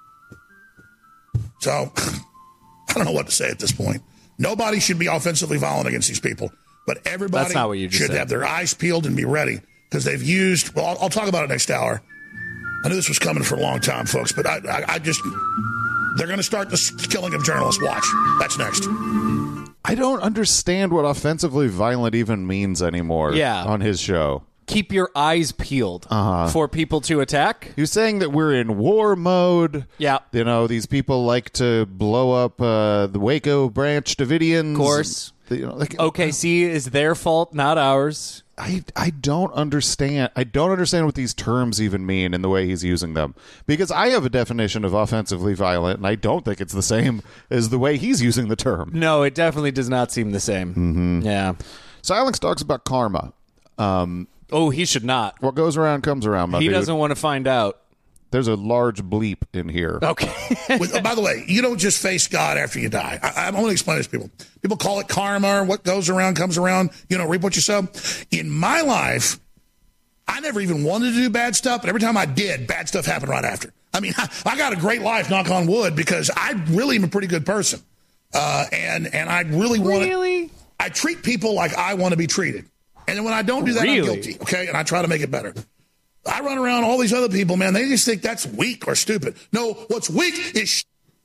Speaker 1: So, I don't know what to say at this point. Nobody should be offensively violent against these people. But everybody should have their eyes peeled and be ready. Because they've used, well, I'll talk about it next hour. I knew this was coming for a long time, folks. But I just... They're going to start the killing of journalists. Watch. That's next.
Speaker 4: I don't understand what offensively violent even means anymore on his show.
Speaker 5: Keep your eyes peeled for people to attack.
Speaker 4: You're saying that we're in war mode.
Speaker 5: Yeah.
Speaker 4: You know, these people like to blow up the Waco Branch Davidians.
Speaker 5: Of course. OKC is their fault, not ours.
Speaker 4: I don't understand. I don't understand what these terms even mean in the way he's using them. Because I have a definition of offensively violent, and I don't think it's the same as the way he's using the term.
Speaker 5: No, it definitely does not seem the same.
Speaker 4: Mm-hmm.
Speaker 5: Yeah.
Speaker 4: So Alex talks about karma.
Speaker 5: He should not.
Speaker 4: What goes around comes around, my dude.
Speaker 5: He doesn't want to find out.
Speaker 4: There's a large bleep in here.
Speaker 5: Okay.
Speaker 1: By the way, you don't just face God after you die. I'm going to explain this to people. People call it karma, or what goes around comes around. Reap what you sow. In my life, I never even wanted to do bad stuff, but every time I did, bad stuff happened right after. I mean, I got a great life, knock on wood, because I really am a pretty good person. And I really want to...
Speaker 5: Really?
Speaker 1: I treat people like I want to be treated. And then when I don't do that, I'm guilty, okay? And I try to make it better. I run around all these other people, man. They just think that's weak or stupid. No, what's weak is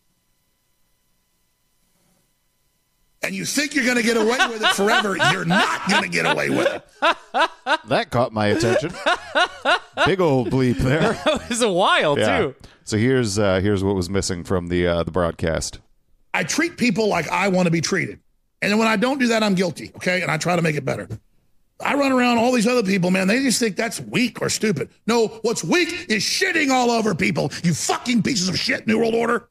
Speaker 1: and you think you're going to get away with it forever. You're not going to get away with it.
Speaker 4: That caught my attention. Big old bleep there.
Speaker 5: That was a while, too.
Speaker 4: So here's what was missing from the broadcast.
Speaker 1: I treat people like I want to be treated. And then when I don't do that, I'm guilty, okay? And I try to make it better. I run around all these other people, man. They just think that's weak or stupid. No, what's weak is shitting all over people. You fucking pieces of shit, New World Order.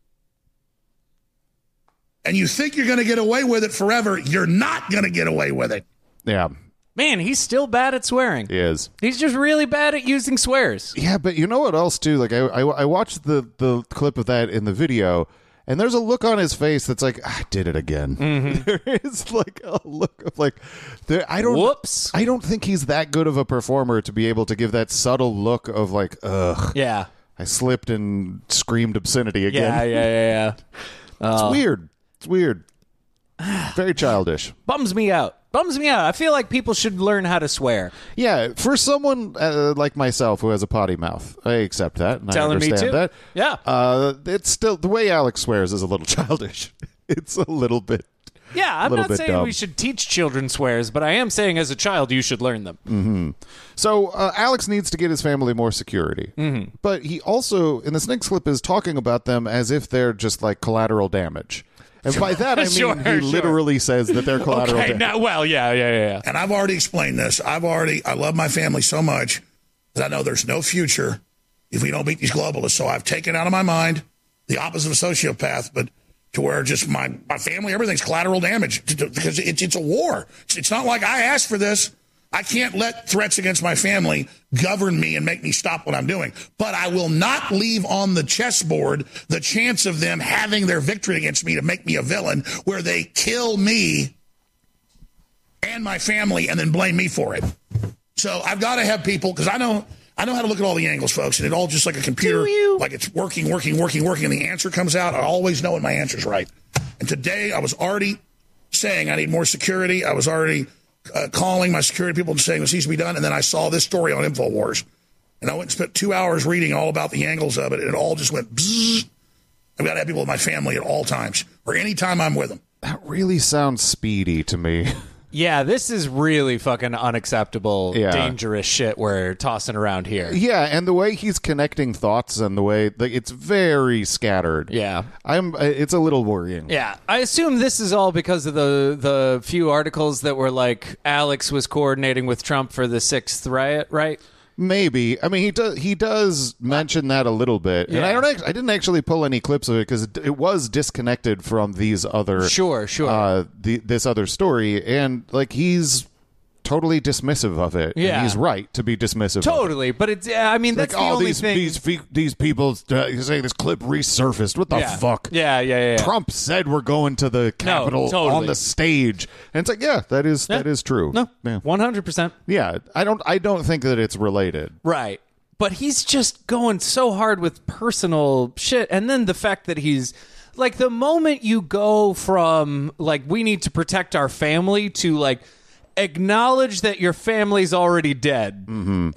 Speaker 1: And you think you're going to get away with it forever. You're not going to get away with it.
Speaker 4: Yeah.
Speaker 5: Man, he's still bad at swearing.
Speaker 4: He is.
Speaker 5: He's just really bad at using swears.
Speaker 4: Yeah, but you know what else, too? Like, I watched the clip of that in the video, and there's a look on his face that's like, I did it again.
Speaker 5: Mm-hmm.
Speaker 4: There is like a look of like,
Speaker 5: whoops.
Speaker 4: I don't think he's that good of a performer to be able to give that subtle look of like, ugh.
Speaker 5: Yeah.
Speaker 4: I slipped and screamed obscenity again.
Speaker 5: Yeah.
Speaker 4: It's weird. It's weird. Very childish.
Speaker 5: Bums me out. I feel like people should learn how to swear.
Speaker 4: Yeah, for someone like myself who has a potty mouth, I accept that. And
Speaker 5: Telling
Speaker 4: I understand
Speaker 5: me too.
Speaker 4: that.
Speaker 5: Yeah.
Speaker 4: It's still, the way Alex swears is a little childish. It's a little bit.
Speaker 5: Yeah, I'm not saying
Speaker 4: dumb.
Speaker 5: we should teach children swears, but I am saying as a child you should learn them.
Speaker 4: Mm-hmm. So Alex needs to get his family more security.
Speaker 5: Mm-hmm.
Speaker 4: But he also, in this next clip, is talking about them as if they're just like collateral damage. And by that, I mean he literally says that they're collateral damage.
Speaker 5: Yeah.
Speaker 1: And I've already explained this. I love my family so much that I know there's no future if we don't beat these globalists. So I've taken out of my mind the opposite of a sociopath, but to where just my family, everything's collateral damage because it's a war. It's not like I asked for this. I can't let threats against my family govern me and make me stop what I'm doing. But I will not leave on the chessboard the chance of them having their victory against me to make me a villain where they kill me and my family and then blame me for it. So I've got to have people, because I know how to look at all the angles, folks, and it all just like a computer, like it's working, and the answer comes out. I always know when my answer's right. And today I was already saying I need more security. I was already calling my security people and saying this needs to be done. And then I saw this story on InfoWars. And I went and spent 2 hours reading all about the angles of it, and it all just went bzzz. I've got to have people with my family at all times, or any time I'm with them.
Speaker 4: That really sounds speedy to me.
Speaker 5: Yeah, this is really fucking unacceptable, dangerous shit we're tossing around here.
Speaker 4: Yeah, and the way he's connecting thoughts and the way it's very scattered.
Speaker 5: Yeah,
Speaker 4: it's a little worrying.
Speaker 5: Yeah, I assume this is all because of the few articles that were like Alex was coordinating with Trump for the 6th riot, right?
Speaker 4: Maybe. I mean, he does mention that a little bit, and I didn't actually pull any clips of it because it was disconnected from these other
Speaker 5: sure
Speaker 4: this other story, and like he's totally dismissive of it.
Speaker 5: Yeah,
Speaker 4: and he's right to be dismissive.
Speaker 5: Totally, but it's I mean that's
Speaker 4: like,
Speaker 5: the only thing.
Speaker 4: These people say this clip resurfaced. What the fuck?
Speaker 5: Yeah.
Speaker 4: Trump said we're going to the Capitol on the stage, and it's like that is true.
Speaker 5: No, 100%.
Speaker 4: Yeah, I don't think that it's related.
Speaker 5: Right. But he's just going so hard with personal shit, and then the fact that he's like the moment you go from like we need to protect our family to like acknowledge that your family's already dead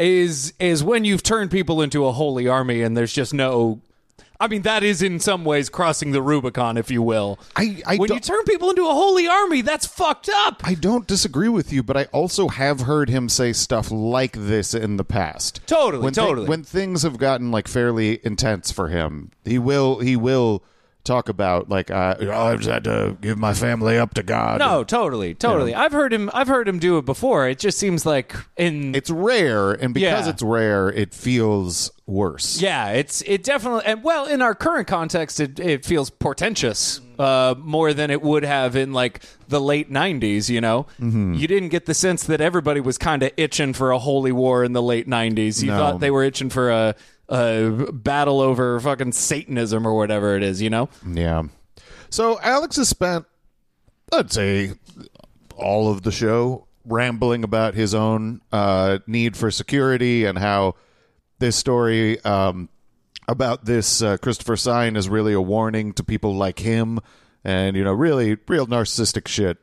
Speaker 5: is when you've turned people into a holy army, and there's just no. I mean, that is in some ways crossing the Rubicon, if you will. When you turn people into a holy army, that's fucked up.
Speaker 4: I don't disagree with you, but I also have heard him say stuff like this in the past.
Speaker 5: Totally.
Speaker 4: When things have gotten like fairly intense for him, he will talk about like I've had to give my family up to God.
Speaker 5: No, totally. Yeah. I've heard him do it before. It just seems like
Speaker 4: it's rare, and because it's rare, it feels worse.
Speaker 5: Yeah, it definitely, and well, in our current context, it feels portentous more than it would have in like the late 90s. You know, you didn't get the sense that everybody was kind of itching for a holy war in the late 90s. You thought they were itching for a battle over fucking Satanism or whatever it is, you know?
Speaker 4: Yeah. So Alex has spent, I'd say, all of the show rambling about his own need for security and how this story about this Christopher Sign is really a warning to people like him, and, you know, really real narcissistic shit.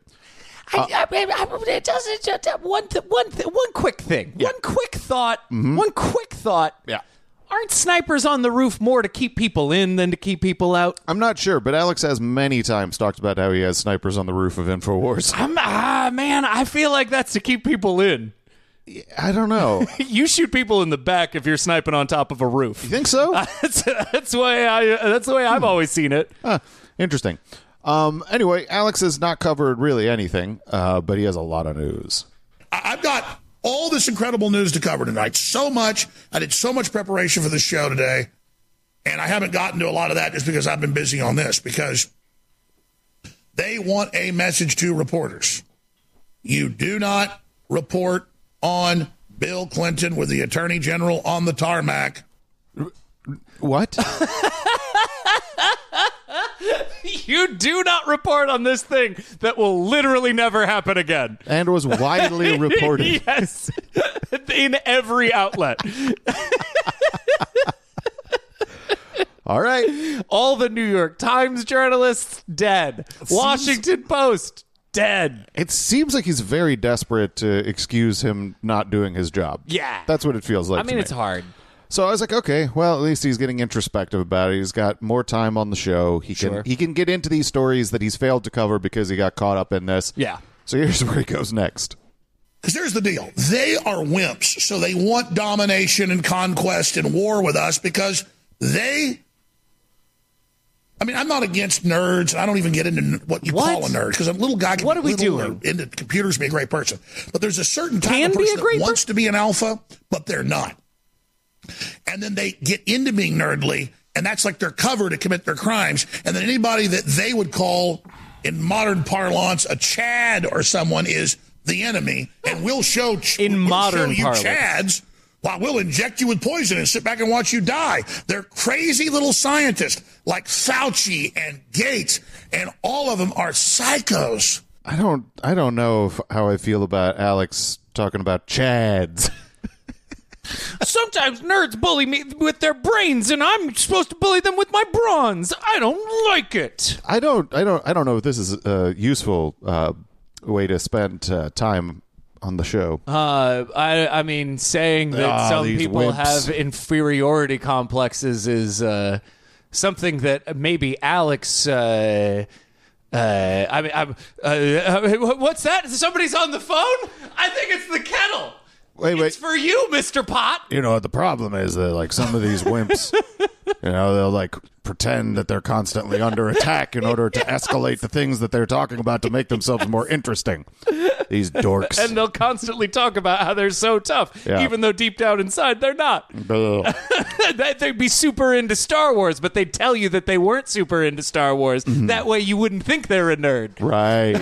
Speaker 5: It doesn't. One quick thing.
Speaker 4: Yeah.
Speaker 5: One quick thought. One quick thought.
Speaker 4: Yeah.
Speaker 5: Aren't snipers on the roof more to keep people in than to keep people out?
Speaker 4: I'm not sure, but Alex has many times talked about how he has snipers on the roof of InfoWars.
Speaker 5: Man, I feel like that's to keep people in.
Speaker 4: I don't know.
Speaker 5: You shoot people in the back if you're sniping on top of a roof.
Speaker 4: You think so?
Speaker 5: That's the way I've always seen it.
Speaker 4: Interesting. Anyway, Alex has not covered really anything, but he has a lot of news.
Speaker 1: I've got all this incredible news to cover tonight. So much. I did so much preparation for this show today, and I haven't gotten to a lot of that just because I've been busy on this, because they want a message to reporters. You do not report on Bill Clinton with the Attorney General on the tarmac.
Speaker 4: What?
Speaker 5: You do not report on this thing that will literally never happen again.
Speaker 4: And was widely reported.
Speaker 5: Yes. In every outlet.
Speaker 4: All right.
Speaker 5: All the New York Times journalists, dead. Washington Post, dead.
Speaker 4: It seems like he's very desperate to excuse him not doing his job.
Speaker 5: Yeah.
Speaker 4: That's what it feels like.
Speaker 5: I mean, it's hard.
Speaker 4: So I was like, okay, well, at least he's getting introspective about it. He's got more time on the show. He can get into these stories that he's failed to cover because he got caught up in this.
Speaker 5: Yeah.
Speaker 4: So here's where he goes next.
Speaker 1: Because here's the deal. They are wimps, so they want domination and conquest and war with us because they... I mean, I'm not against nerds, and I don't even get into what you call a nerd, because a little guy can be little into computers, be a great person. But there's a certain type of person that wants to be an alpha, but they're not. And then they get into being nerdly, and that's like their cover to commit their crimes. And then anybody that they would call, in modern parlance, a Chad or someone is the enemy, and we'll show you Chads. Well, we'll inject you with poison and sit back and watch you die. They're crazy little scientists like Fauci and Gates, and all of them are psychos.
Speaker 4: I don't know how I feel about Alex talking about Chads.
Speaker 5: Sometimes nerds bully me with their brains, and I'm supposed to bully them with my bronze. I don't like it.
Speaker 4: I don't know if this is a useful way to spend time on the show.
Speaker 5: I mean, saying that some people
Speaker 4: wimps.
Speaker 5: have inferiority complexes is something that maybe Alex. What's that? Somebody's on the phone? I think it's the kettle.
Speaker 4: Wait.
Speaker 5: It's for you, Mr. Pot.
Speaker 4: You know, the problem is that, like, some of these wimps, they'll, like, pretend that they're constantly under attack in order to escalate the things that they're talking about to make themselves more interesting. These dorks.
Speaker 5: And they'll constantly talk about how they're so tough, even though deep down inside they're not. They'd be super into Star Wars, but they'd tell you that they weren't super into Star Wars. Mm-hmm. That way you wouldn't think they're a nerd.
Speaker 4: Right.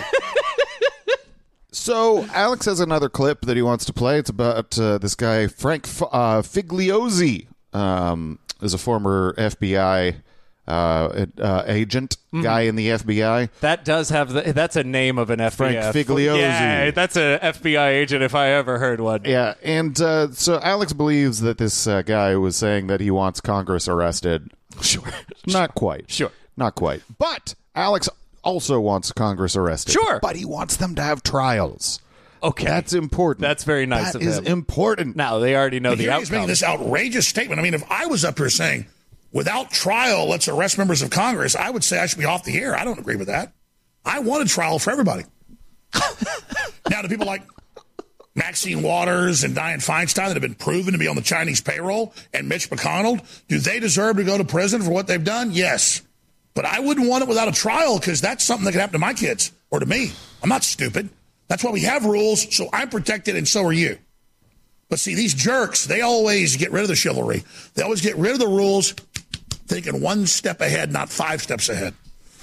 Speaker 4: So Alex has another clip that he wants to play. It's about this guy, Frank Figliozzi, is a former FBI agent, guy in the FBI.
Speaker 5: That does have that's a name of an FBI.
Speaker 4: Frank Figliozzi.
Speaker 5: Yeah, that's a FBI agent if I ever heard one.
Speaker 4: Yeah, and so Alex believes that this guy was saying that he wants Congress arrested.
Speaker 5: Sure.
Speaker 4: Not quite.
Speaker 5: Sure.
Speaker 4: Not quite. But Alex also wants Congress arrested.
Speaker 5: Sure.
Speaker 4: But he wants them to have trials.
Speaker 5: Okay.
Speaker 4: That's important.
Speaker 5: That's very nice of him.
Speaker 4: That is important.
Speaker 5: Now, they already know the outcome.
Speaker 1: He's making this outrageous statement. I mean, if I was up here saying, without trial, let's arrest members of Congress, I would say I should be off the air. I don't agree with that. I want a trial for everybody. Now, to people like Maxine Waters and Dianne Feinstein that have been proven to be on the Chinese payroll, and Mitch McConnell, do they deserve to go to prison for what they've done? Yes. But I wouldn't want it without a trial because that's something that could happen to my kids or to me. I'm not stupid. That's why we have rules, so I'm protected and so are you. But see, these jerks, they always get rid of the chivalry. They always get rid of the rules, thinking one step ahead, not 5 steps ahead.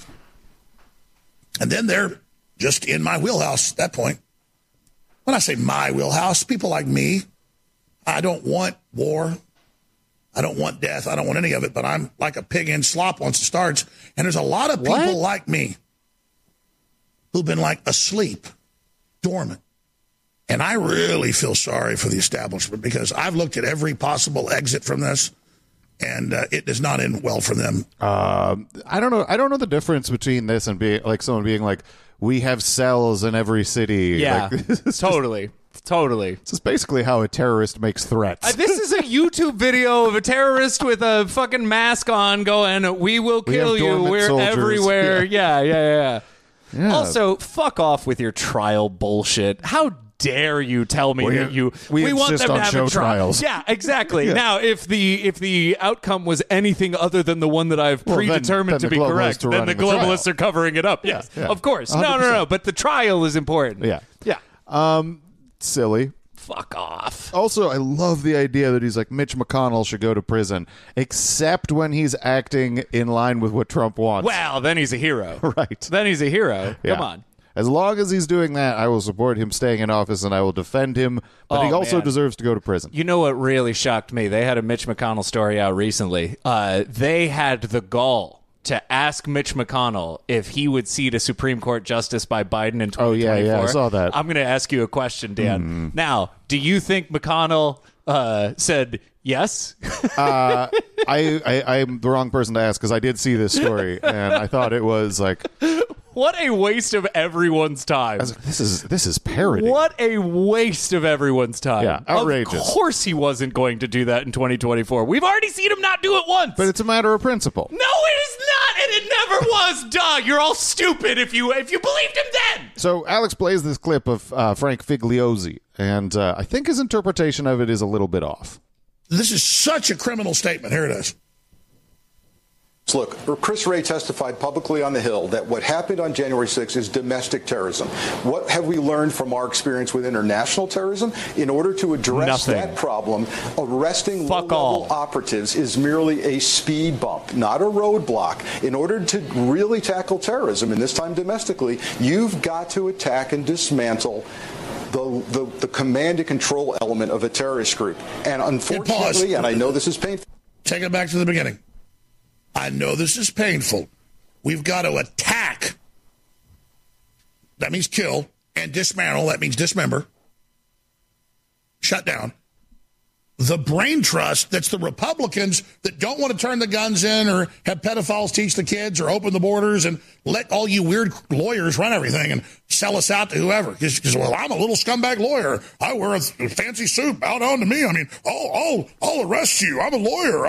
Speaker 1: And then they're just in my wheelhouse at that point. When I say my wheelhouse, people like me, I don't want war. I don't want death. I don't want any of it, but I'm like a pig in slop once it starts. And there's a lot of people like me who've been like asleep, dormant. And I really feel sorry for the establishment because I've looked at every possible exit from this, and it does not end well for them.
Speaker 4: I don't know. I don't know the difference between this and being like someone being like, we have cells in every city.
Speaker 5: Yeah,
Speaker 4: like,
Speaker 5: totally.
Speaker 4: This is basically how a terrorist makes threats.
Speaker 5: This is a YouTube video of a terrorist with a fucking mask on going, we will kill you. We're
Speaker 4: soldiers.
Speaker 5: Everywhere. Yeah. Also, fuck off with your trial bullshit. How dare you tell me that we want them to have a trial.
Speaker 4: Trials.
Speaker 5: Yeah, exactly. Yeah. Now, if the outcome was anything other than the one that I've predetermined
Speaker 4: then
Speaker 5: to be correct, then the globalists are covering it up. Yes, of course. 100%. No. But the trial is important.
Speaker 4: Yeah. Silly.
Speaker 5: Fuck off.
Speaker 4: Also, I love the idea that he's like, Mitch McConnell should go to prison, except when he's acting in line with what Trump wants.
Speaker 5: Well, then he's a hero.
Speaker 4: Right.
Speaker 5: Then he's a hero.
Speaker 4: Yeah.
Speaker 5: Come on.
Speaker 4: As long as he's doing that, I will support him staying in office and I will defend him, but he also deserves to go to prison.
Speaker 5: You know what really shocked me? They had a Mitch McConnell story out recently. They had the gall to ask Mitch McConnell if he would seat a Supreme Court justice by Biden in 2024.
Speaker 4: Oh, yeah, I saw that.
Speaker 5: I'm going to ask you a question, Dan. Now, do you think McConnell said yes?
Speaker 4: I'm the wrong person to ask because I did see this story, and I thought it was like...
Speaker 5: What a waste of everyone's time.
Speaker 4: I was like, this is parody.
Speaker 5: What a waste of everyone's time.
Speaker 4: Yeah, outrageous.
Speaker 5: Of course he wasn't going to do that in 2024. We've already seen him not do it once.
Speaker 4: But it's a matter of principle.
Speaker 5: No, it is not, and it never was. Duh, you're all stupid if you believed him then.
Speaker 4: So Alex plays this clip of Frank Figliozzi, and I think his interpretation of it is a little bit off.
Speaker 1: This is such a criminal statement. Here it is.
Speaker 8: Look, Chris Wray testified publicly on the Hill that what happened on January 6th is domestic terrorism. What have we learned from our experience with international terrorism? In order to address that problem, arresting low-level operatives is merely a speed bump, not a roadblock. In order to really tackle terrorism, and this time domestically, you've got to attack and dismantle the command and control element of a terrorist group. And unfortunately, and I know this is painful.
Speaker 1: Take it back to the beginning. I know this is painful. We've got to attack that means kill, and dismantle, that means dismember, shut down. The brain trust, that's the Republicans that don't want to turn the guns in or have pedophiles teach the kids or open the borders and let all you weird lawyers run everything and sell us out to whoever. Because well, I'm a little scumbag lawyer. I wear a fancy suit. Bow down to me. I mean, I'll arrest you. I'm a lawyer.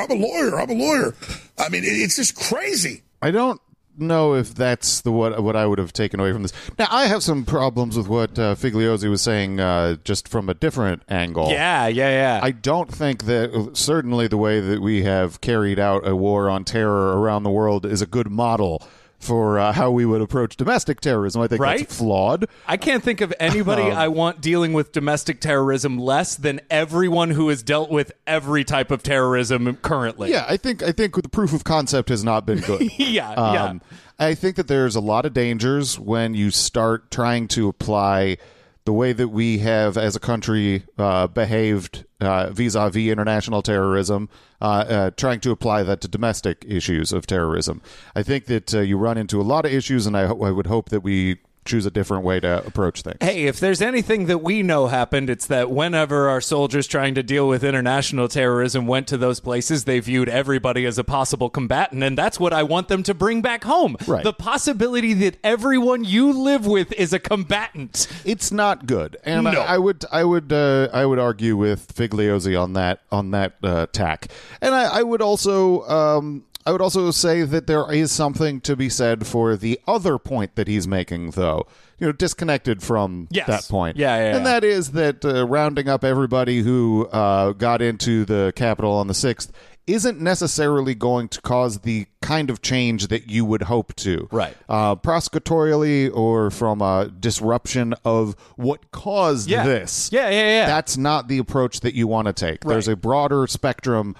Speaker 1: I mean, it's just crazy.
Speaker 4: I don't know if that's what I would have taken away from this. Now, I have some problems with what Figliozzi was saying just from a different angle.
Speaker 5: Yeah.
Speaker 4: I don't think that certainly the way that we have carried out a war on terror around the world is a good model for how we would approach domestic terrorism. I think that's flawed.
Speaker 5: I can't think of anybody I want dealing with domestic terrorism less than everyone who has dealt with every type of terrorism currently.
Speaker 4: Yeah, I think the proof of concept has not been good.
Speaker 5: Yeah.
Speaker 4: I think that there's a lot of dangers when you start trying to apply the way that we have as a country behaved vis-a-vis international terrorism, trying to apply that to domestic issues of terrorism. I think that you run into a lot of issues, and I would hope that we choose a different way to approach things.
Speaker 5: Hey, if there's anything that we know happened, it's that whenever our soldiers trying to deal with international terrorism went to those places, they viewed everybody as a possible combatant, and that's what I want them to bring back home.
Speaker 4: Right.
Speaker 5: The possibility that everyone you live with is a combatant.
Speaker 4: It's not good, and
Speaker 5: No.
Speaker 4: I would argue with Figliozzi on that tack, and I would also. I would also say that there is something to be said for the other point that he's making, though, disconnected from that point.
Speaker 5: Yeah.
Speaker 4: And that is that rounding up everybody who got into the Capitol on the 6th isn't necessarily going to cause the kind of change that you would hope to.
Speaker 5: Right.
Speaker 4: Prosecutorially or from a disruption of what caused this.
Speaker 5: Yeah.
Speaker 4: That's not the approach that you want to take.
Speaker 5: Right.
Speaker 4: There's a broader spectrum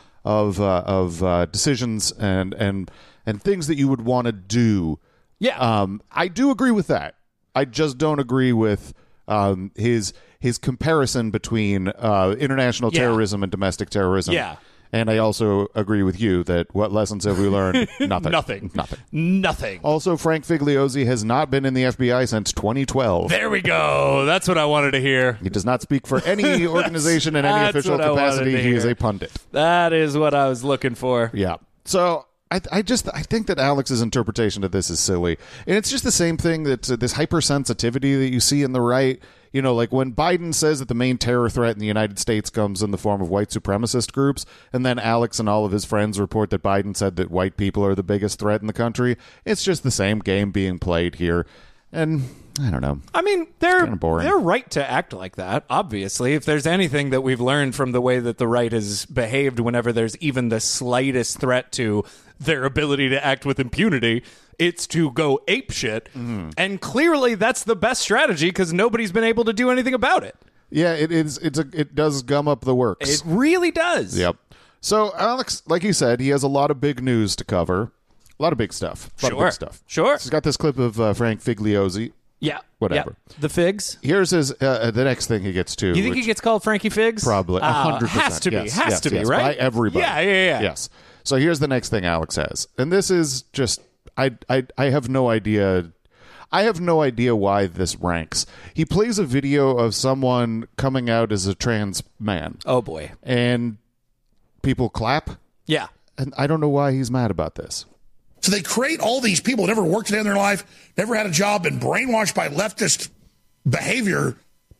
Speaker 4: of decisions and things that you would want to do.
Speaker 5: Yeah.
Speaker 4: I do agree with that. I just don't agree with his comparison between international terrorism and domestic terrorism.
Speaker 5: Yeah.
Speaker 4: And I also agree with you that what lessons have we learned? Nothing.
Speaker 5: Nothing.
Speaker 4: Also, Frank Figliozzi has not been in the FBI since 2012.
Speaker 5: There we go. That's what I wanted to hear.
Speaker 4: He does not speak for any organization in any official capacity. He is a pundit.
Speaker 5: That is what I was looking for.
Speaker 4: Yeah. So I think that Alex's interpretation of this is silly. And it's just the same thing that this hypersensitivity that you see in the right. Like when Biden says that the main terror threat in the United States comes in the form of white supremacist groups, and then Alex and all of his friends report that Biden said that white people are the biggest threat in the country. It's just the same game being played here. And I don't know.
Speaker 5: I mean, they're right to act like that, obviously. If there's anything that we've learned from the way that the right has behaved whenever there's even the slightest threat to their ability to act with impunity, it's to go apeshit. Mm-hmm. And clearly that's the best strategy because nobody's been able to do anything about it.
Speaker 4: Yeah, it is. It does gum up the works.
Speaker 5: It really does.
Speaker 4: Yep. So Alex, like you said, he has a lot of big news to cover. A lot of big stuff. A lot of big stuff.
Speaker 5: Sure.
Speaker 4: He's got this clip of Frank Figliozzi.
Speaker 5: Yeah.
Speaker 4: Whatever.
Speaker 5: Yeah. The Figs.
Speaker 4: Here's his the next thing he gets to.
Speaker 5: You think he gets called Frankie Figs?
Speaker 4: Probably. 100%.
Speaker 5: Has to be.
Speaker 4: Yes,
Speaker 5: has to be,
Speaker 4: yes,
Speaker 5: right?
Speaker 4: By everybody.
Speaker 5: Yeah.
Speaker 4: Yes. So here's the next thing Alex has. And this is just I have no idea. I have no idea why this ranks. He plays a video of someone coming out as a trans man.
Speaker 5: Oh boy.
Speaker 4: And people clap.
Speaker 5: Yeah.
Speaker 4: And I don't know why he's mad about this.
Speaker 1: So they create all these people who never worked a day in their life, never had a job, been brainwashed by leftist behavior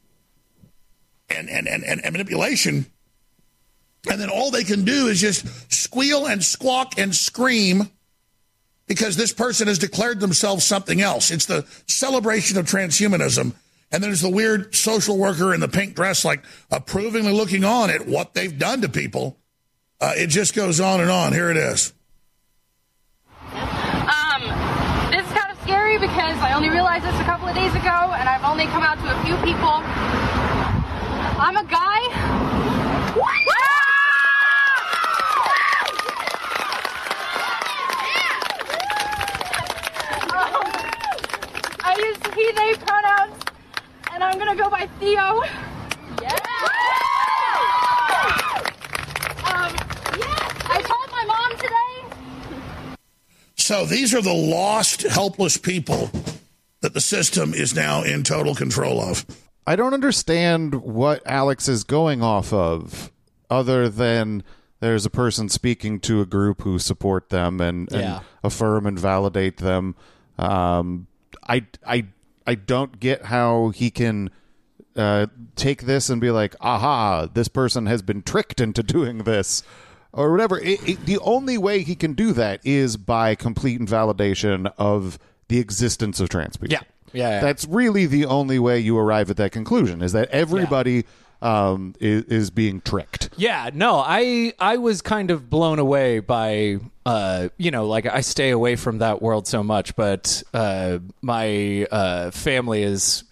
Speaker 1: and manipulation. And then all they can do is just squeal and squawk and scream because this person has declared themselves something else. It's the celebration of transhumanism. And there's the weird social worker in the pink dress, like approvingly looking on at what they've done to people. It just goes on and on. Here it is.
Speaker 9: This is kind of scary because I only realized this a couple of days ago, and I've only come out to a few people. I'm a guy. I use he, they pronouns, and I'm gonna go by Theo. Yeah. I told my mom today.
Speaker 1: So these are the lost, helpless people that the system is now in total control of.
Speaker 4: I don't understand what Alex is going off of, other than there's a person speaking to a group who support them and affirm and validate them. I don't get how he can take this and be like, aha, this person has been tricked into doing this or whatever. The only way he can do that is by complete invalidation of the existence of trans people.
Speaker 5: Yeah.
Speaker 4: That's really the only way you arrive at that conclusion, is that everybody is being tricked.
Speaker 5: Yeah, no, I was kind of blown away by, like I stay away from that world so much, but my family is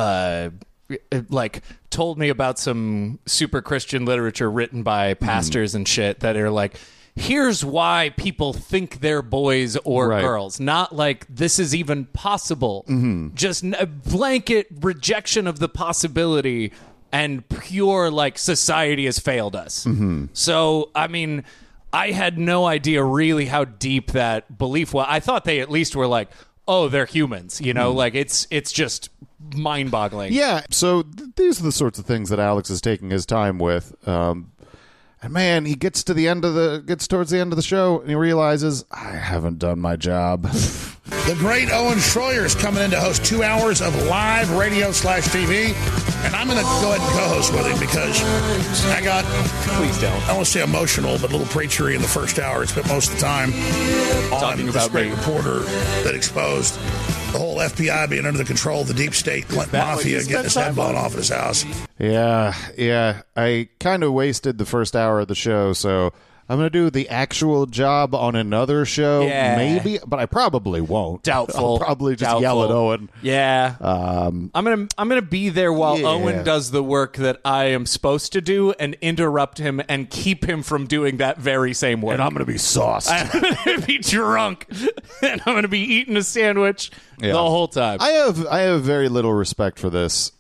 Speaker 5: told me about some super Christian literature written by pastors and shit that are like, here's why people think they're boys or girls. Not like this is even possible. Just a blanket rejection of the possibility and pure like society has failed us. So, I mean, I had no idea really how deep that belief was. I thought they at least were like, oh, they're humans, like it's just mind-boggling.
Speaker 4: Yeah, so these are the sorts of things that Alex is taking his time with. And man, he gets towards the end of the show and he realizes, I haven't done my job.
Speaker 1: The great Owen Schroyer is coming in to host 2 hours of live radio/TV. And I'm going to go ahead and co-host with him because
Speaker 5: Please don't.
Speaker 1: I don't want to say emotional, but a little preachery in the first hour. I spent most of the time
Speaker 5: talking
Speaker 1: on
Speaker 5: about
Speaker 1: this great reporter that exposed the whole FBI being under the control of the deep state Clinton mafia, getting his head blown off at his house.
Speaker 4: Yeah. I kind of wasted the first hour of the show, so I'm going to do the actual job on another show, maybe, but I probably won't.
Speaker 5: Doubtful.
Speaker 4: I'll probably just yell at Owen.
Speaker 5: Yeah. I'm gonna be there while Owen does the work that I am supposed to do and interrupt him and keep him from doing that very same work.
Speaker 4: And I'm going to be sauced.
Speaker 5: I'm going to be drunk and I'm going to be eating a sandwich the whole time.
Speaker 4: I have very little respect for this.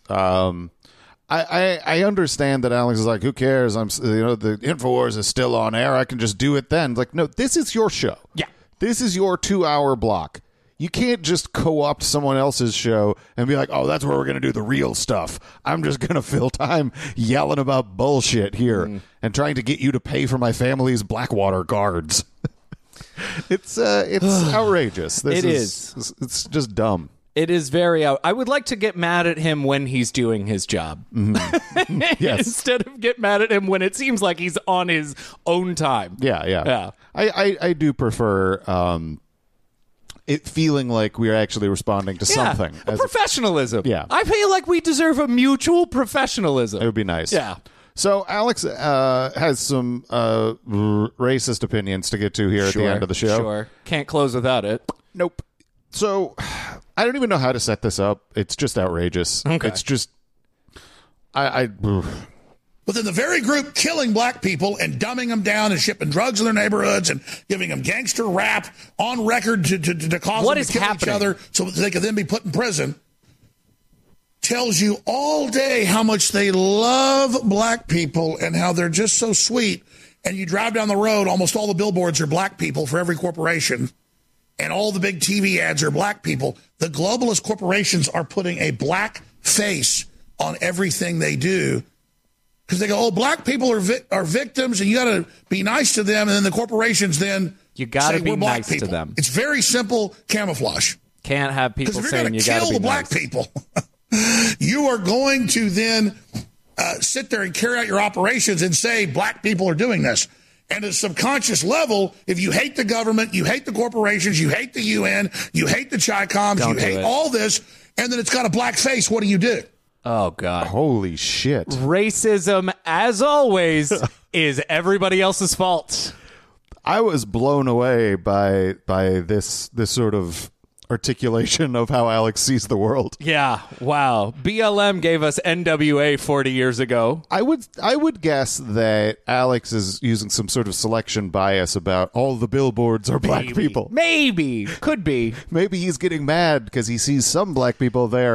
Speaker 4: I understand that Alex is like, who cares? The InfoWars is still on air. I can just do it then. It's like, no, this is your show.
Speaker 5: Yeah.
Speaker 4: This is your 2-hour block. You can't just co-opt someone else's show and be like, oh, that's where we're going to do the real stuff. I'm just going to fill time yelling about bullshit here and trying to get you to pay for my family's Blackwater guards. It's outrageous.
Speaker 5: It is.
Speaker 4: It's just dumb.
Speaker 5: It is very out. I would like to get mad at him when he's doing his job.
Speaker 4: Yes.
Speaker 5: Instead of get mad at him when it seems like he's on his own time.
Speaker 4: Yeah. I do prefer it feeling like we're actually responding to something.
Speaker 5: Professionalism.
Speaker 4: Yeah.
Speaker 5: I feel like we deserve a mutual professionalism.
Speaker 4: It would be nice.
Speaker 5: Yeah.
Speaker 4: So Alex has some racist opinions to get to here at the end of the show.
Speaker 5: Sure. Can't close without it.
Speaker 4: Nope. So I don't even know how to set this up. It's just outrageous.
Speaker 5: Okay.
Speaker 4: It's just
Speaker 1: Within the very group killing black people and dumbing them down and shipping drugs in their neighborhoods and giving them gangster rap on record to cause them to kill each other so that they could then be put in prison, tells you all day how much they love black people and how they're just so sweet. And you drive down the road, almost all the billboards are black people for every corporation. And all the big TV ads are black people. The globalist corporations are putting a black face on everything they do because they go, oh, black people are victims and you got to be nice to them. And then the corporations then
Speaker 5: you got to be nice
Speaker 1: people.
Speaker 5: to them.
Speaker 1: It's very simple camouflage.
Speaker 5: Can't have people saying you got to be nice. Because if you're going to kill the black people,
Speaker 1: you are going to then sit there and carry out your operations and say black people are doing this. And at a subconscious level, if you hate the government, you hate the corporations, you hate the UN, you hate the Chi-Coms, you hate all this, and then it's got a black face, what do?
Speaker 5: Oh, God.
Speaker 4: Holy shit.
Speaker 5: Racism, as always, is everybody else's fault.
Speaker 4: I was blown away by this sort of articulation of how Alex sees the world.
Speaker 5: Yeah, wow. BLM gave us NWA 40 years ago.
Speaker 4: I would guess that Alex is using some sort of selection bias about all the billboards are black people.
Speaker 5: Maybe. Could be.
Speaker 4: Maybe he's getting mad because he sees some black people there and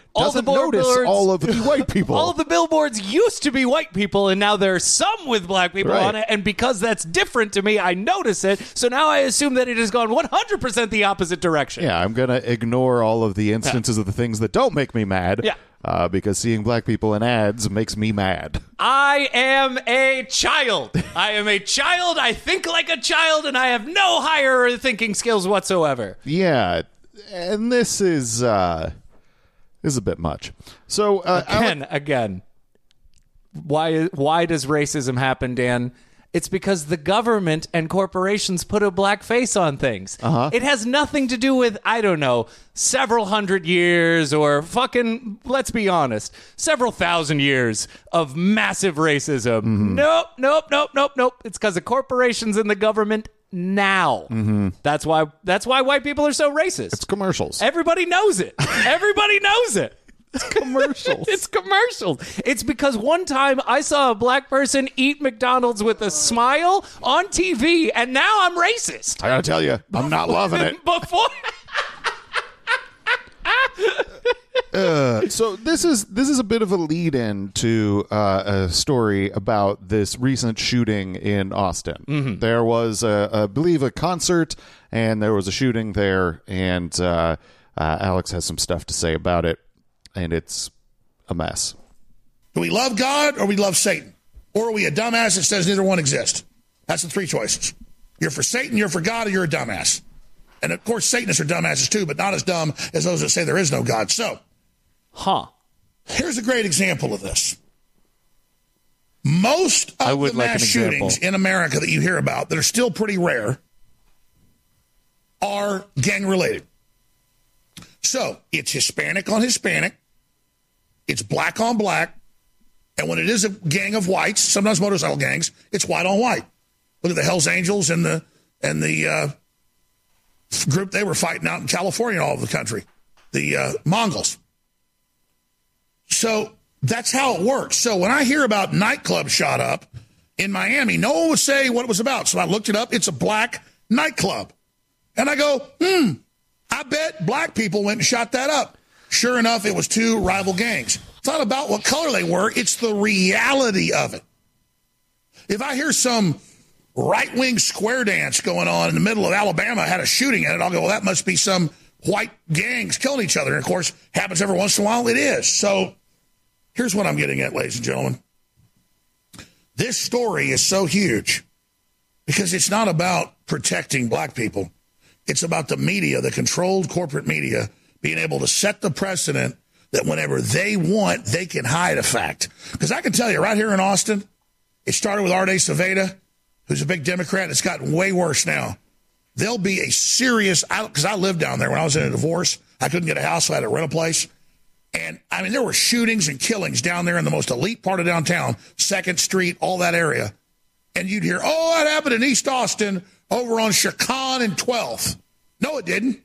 Speaker 4: doesn't notice all of the white people.
Speaker 5: All of the billboards used to be white people, and now there are some with black people on it. And because that's different to me, I notice it. So now I assume that it has gone 100% the opposite direction.
Speaker 4: Yeah, I'm going to ignore all of the instances of the things that don't make me mad.
Speaker 5: Yeah.
Speaker 4: Because seeing black people in ads makes me mad.
Speaker 5: I am a child. I am a child. I think like a child, and I have no higher thinking skills whatsoever.
Speaker 4: Yeah, and this is a bit much. So
Speaker 5: again, why does racism happen, Dan? It's because the government and corporations put a black face on things. It has nothing to do with, I don't know, several hundred years or fucking, let's be honest, several thousand years of massive racism. Nope. It's because of corporations and the government now. That's why white people are so racist.
Speaker 4: It's commercials.
Speaker 5: Everybody knows it. Everybody knows it.
Speaker 4: It's commercials.
Speaker 5: It's commercials. It's because one time I saw a black person eat McDonald's with a smile on TV, and now I'm racist.
Speaker 4: I gotta tell you, I'm not loving it. So this is a bit of a lead-in to a story about this recent shooting in Austin. There was, I believe, a concert, and there was a shooting there, and Alex has some stuff to say about it. And it's a mess.
Speaker 1: Do we love God or we love Satan? Or are we a dumbass that says neither one exists? That's the three choices. You're for Satan, you're for God, or you're a dumbass. And of course, Satanists are dumbasses too, but not as dumb as those that say there is no God. So, here's a great example of this. Most of the mass shootings in America that you hear about that are still pretty rare are gang-related. So, it's Hispanic on Hispanic. It's black on black. And when it is a gang of whites, sometimes motorcycle gangs, it's white on white. Look at the Hells Angels and the group they were fighting out in California and all over the country, the Mongols. So that's how it works. So when I hear about nightclubs shot up in Miami, no one would say what it was about. So I looked it up. It's a black nightclub. And I go, I bet black people went and shot that up. Sure enough, it was two rival gangs. It's not about what color they were. It's the reality of it. If I hear some right-wing square dance going on in the middle of Alabama had a shooting in it, I'll go, well, that must be some white gangs killing each other. And, of course, happens every once in a while. It is. So here's what I'm getting at, ladies and gentlemen. This story is so huge because it's not about protecting black people. It's about the media, the controlled corporate media, being able to set the precedent that whenever they want, they can hide a fact. Because I can tell you, right here in Austin, it started with Arde Saveda, who's a big Democrat. It's gotten way worse now. There'll be a serious, because I lived down there when I was in a divorce. I couldn't get a house, so I had to rent a place. And, I mean, there were shootings and killings down there in the most elite part of downtown, 2nd Street, all that area. And you'd hear, oh, that happened in East Austin over on Chicon and 12th. No, it didn't.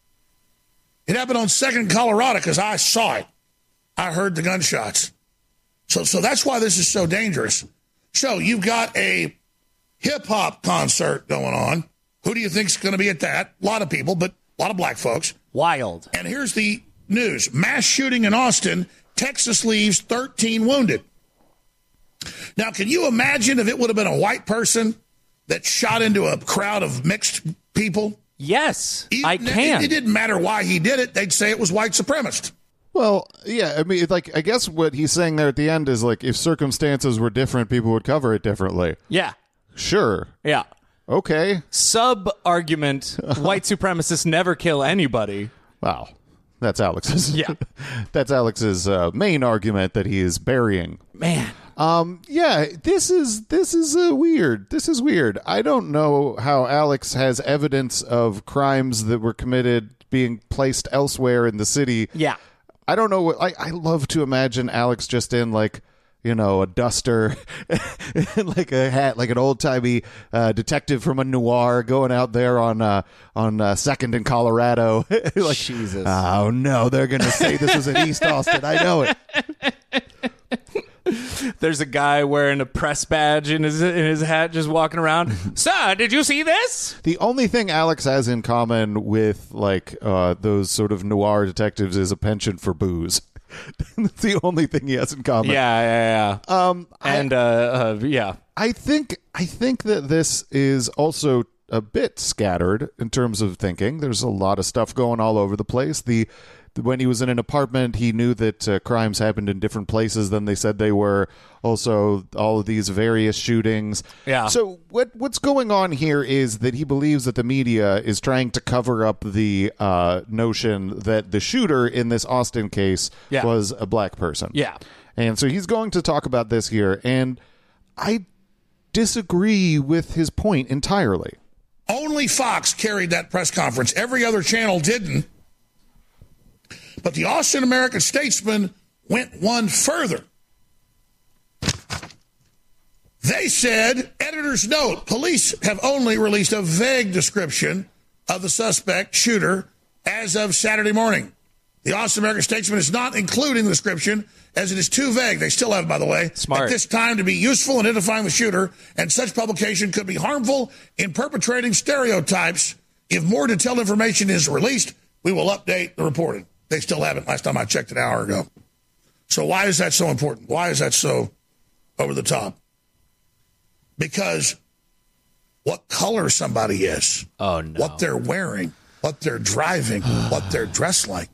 Speaker 1: It happened on 2nd Colorado because I saw it. I heard the gunshots. So that's why this is so dangerous. So you've got a hip-hop concert going on. Who do you think's going to be at that? A lot of people, but a lot of black folks.
Speaker 5: Wild.
Speaker 1: And here's the news. Mass shooting in Austin. Texas leaves 13 wounded. Now, can you imagine if it would have been a white person that shot into a crowd of mixed people?
Speaker 5: Yes, I can.
Speaker 1: It didn't matter why he did it. They'd say it was white supremacist.
Speaker 4: Well, yeah, I mean, I guess what he's saying there at the end is, if circumstances were different, people would cover it differently.
Speaker 5: Yeah.
Speaker 4: Sure.
Speaker 5: Yeah.
Speaker 4: Okay.
Speaker 5: Sub-argument, white supremacists never kill anybody.
Speaker 4: Wow. That's Alex's.
Speaker 5: Yeah.
Speaker 4: That's Alex's main argument that he is burying.
Speaker 5: Man.
Speaker 4: Yeah, this is weird. This is weird. I don't know how Alex has evidence of crimes that were committed being placed elsewhere in the city.
Speaker 5: Yeah.
Speaker 4: I don't know what I love to imagine Alex just in a duster and a hat, like an old-timey detective from a noir going out there on 2nd and Colorado.
Speaker 5: Jesus.
Speaker 4: Oh, no, they're going to say this was in East Austin. I know it.
Speaker 5: There's a guy wearing a press badge in his hat just walking around. Sir, did you see this?
Speaker 4: The only thing Alex has in common with those sort of noir detectives is a penchant for booze. That's the only thing he has in common.
Speaker 5: Yeah.
Speaker 4: I think that this is also a bit scattered in terms of thinking. There's a lot of stuff going all over the place. When he was in an apartment, he knew that crimes happened in different places than they said they were. Also, all of these various shootings.
Speaker 5: Yeah.
Speaker 4: So what's going on here is that he believes that the media is trying to cover up the notion that the shooter in this Austin case was a black person.
Speaker 5: Yeah.
Speaker 4: And so he's going to talk about this here, and I disagree with his point entirely.
Speaker 1: Only Fox carried that press conference. Every other channel didn't. But the Austin American-Statesman went one further. They said, editor's note, police have only released a vague description of the suspect shooter as of Saturday morning. The Austin American-Statesman is not including the description as it is too vague. They still have, by the way,
Speaker 5: Smart.
Speaker 1: at this time to be useful in identifying the shooter, and such publication could be harmful in perpetrating stereotypes. If more detailed information is released, we will update the reporting. They still haven't. Last time I checked an hour ago. So why is that so important? Why is that so over the top? Because what color somebody is, what they're wearing, what they're driving, what they're dressed like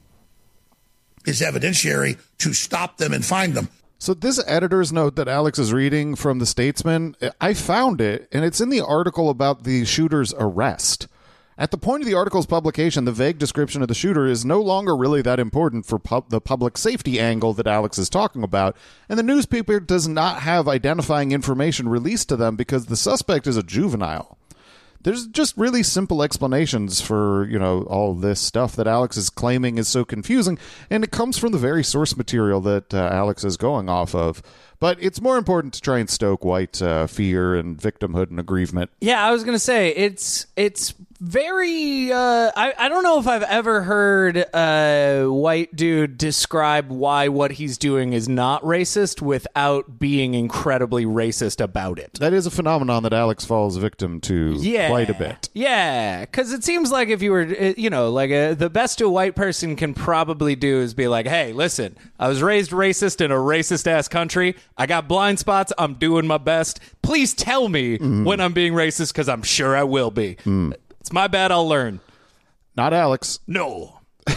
Speaker 1: is evidentiary to stop them and find them.
Speaker 4: So this editor's note that Alex is reading from the Statesman, I found it, and it's in the article about the shooter's arrest. At the point of the article's publication, the vague description of the shooter is no longer really that important for the public safety angle that Alex is talking about, and the newspaper does not have identifying information released to them because the suspect is a juvenile. There's just really simple explanations for, all this stuff that Alex is claiming is so confusing, and it comes from the very source material that Alex is going off of. But it's more important to try and stoke white fear and victimhood and aggrievement.
Speaker 5: Yeah, I was going to say, it's very... I don't know if I've ever heard a white dude describe why what he's doing is not racist without being incredibly racist about it.
Speaker 4: That is a phenomenon that Alex falls victim to quite a bit.
Speaker 5: Yeah, because it seems like if you were, the best a white person can probably do is be like, hey, listen, I was raised racist in a racist-ass country. I got blind spots. I'm doing my best. Please tell me when I'm being racist, because I'm sure I will be. It's my bad. I'll learn.
Speaker 4: Not Alex.
Speaker 5: No.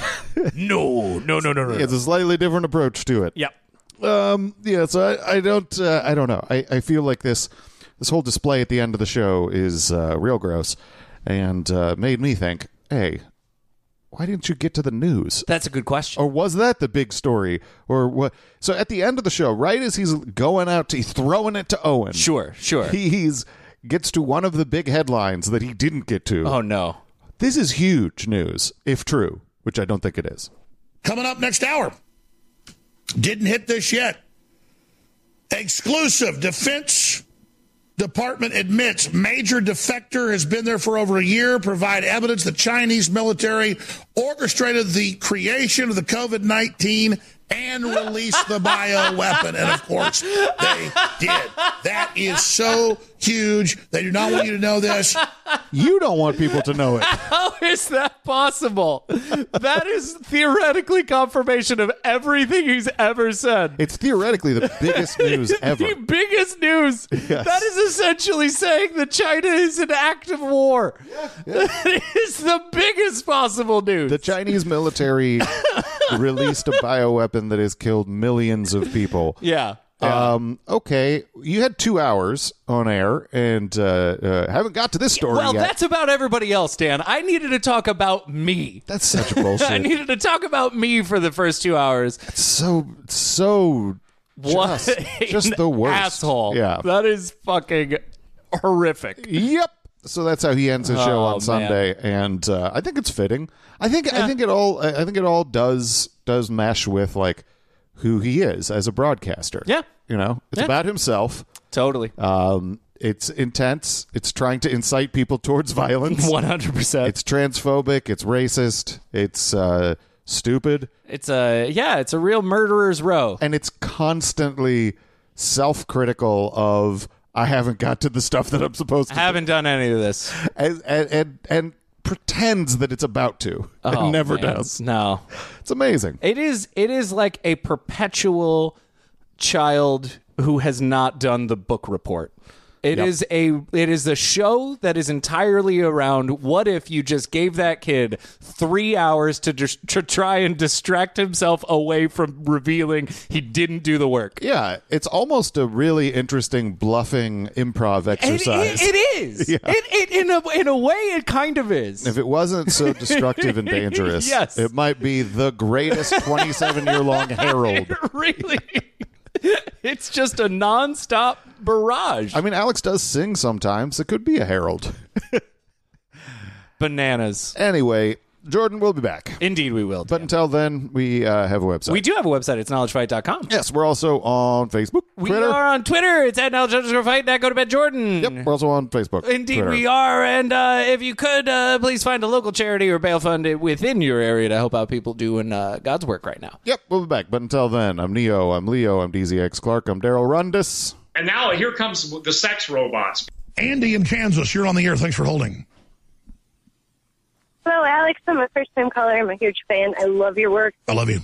Speaker 5: No.
Speaker 4: It's a slightly different approach to it.
Speaker 5: Yep.
Speaker 4: So I don't know. I feel like this whole display at the end of the show is real gross, and made me think, hey, why didn't you get to the news?
Speaker 5: That's a good question.
Speaker 4: Or was that the big story? Or what? So at the end of the show, right as he's going out, he's throwing it to Owen.
Speaker 5: Sure.
Speaker 4: He's gets to one of the big headlines that he didn't get to.
Speaker 5: Oh, no.
Speaker 4: This is huge news, if true, which I don't think it is.
Speaker 1: Coming up next hour. Didn't hit this yet. Exclusive. Defense Department admits major defector has been there for over a year. Provide evidence the Chinese military orchestrated the creation of the COVID-19 and released the bioweapon. And, of course, they did. That is so huge. They do not want you to know this.
Speaker 4: You don't want people to know it.
Speaker 5: How is that possible? That is theoretically confirmation of everything he's ever said.
Speaker 4: It's theoretically the biggest news ever.
Speaker 5: The biggest news.
Speaker 4: Yes.
Speaker 5: That is essentially saying that China is in active war.
Speaker 4: Yeah.
Speaker 5: That is the biggest possible news.
Speaker 4: The Chinese military released a bioweapon that has killed millions of people.
Speaker 5: Yeah.
Speaker 4: Okay, you had 2 hours on air and haven't got to this story
Speaker 5: yet. Well, that's about everybody else, Dan. I needed to talk about me.
Speaker 4: That's such a bullshit.
Speaker 5: I needed to talk about me for the first 2 hours.
Speaker 4: It's so just the worst.
Speaker 5: Asshole.
Speaker 4: Yeah.
Speaker 5: That is fucking horrific.
Speaker 4: Yep. So that's how he ends his show on Sunday, and I think it's fitting. I think it all does mesh with like who he is as a broadcaster.
Speaker 5: Yeah.
Speaker 4: It's about himself.
Speaker 5: Totally.
Speaker 4: It's intense. It's trying to incite people towards violence.
Speaker 5: 100%.
Speaker 4: It's transphobic. It's racist. It's stupid.
Speaker 5: It's a real murderer's row.
Speaker 4: And it's constantly self-critical of, I haven't got to the stuff that I'm supposed to.
Speaker 5: I haven't done any of this.
Speaker 4: And pretends that it's about to.
Speaker 5: Oh,
Speaker 4: it never
Speaker 5: man.
Speaker 4: does.
Speaker 5: No.
Speaker 4: It's amazing.
Speaker 5: It is like a perpetual child who has not done the book report. It is a show that is entirely around what if you just gave that kid 3 hours to try and distract himself away from revealing he didn't do the work.
Speaker 4: Yeah, it's almost a really interesting bluffing improv exercise.
Speaker 5: It is. Yeah. In a way, it kind of is.
Speaker 4: If it wasn't so destructive and dangerous,
Speaker 5: yes.
Speaker 4: It might be the greatest 27-year-long Herald.
Speaker 5: It really. It's just a nonstop barrage.
Speaker 4: I mean, Alex does sing sometimes. It could be a Herald.
Speaker 5: Bananas.
Speaker 4: Anyway, Jordan, we'll be back.
Speaker 5: Indeed, we will.
Speaker 4: But until then, we have a website.
Speaker 5: We do have a website. It's knowledgefight.com.
Speaker 4: Yes, we're also on Facebook, Twitter.
Speaker 5: We are on Twitter. It's at knowledge_fight. Go to bed, Jordan.
Speaker 4: Yep, we're also on Facebook.
Speaker 5: Indeed,
Speaker 4: Twitter.
Speaker 5: we are. And if you could, please find a local charity or bail fund within your area to help out people doing God's work right now.
Speaker 4: Yep, we'll be back. But until then, I'm Neo, I'm Leo, I'm DZX Clark, I'm Daryl Rundis.
Speaker 10: And now here comes the sex robots.
Speaker 1: Andy in Kansas, you're on the air. Thanks for holding.
Speaker 3: Hello, Alex. I'm a first-time caller. I'm a huge fan. I love your work.
Speaker 1: I love you.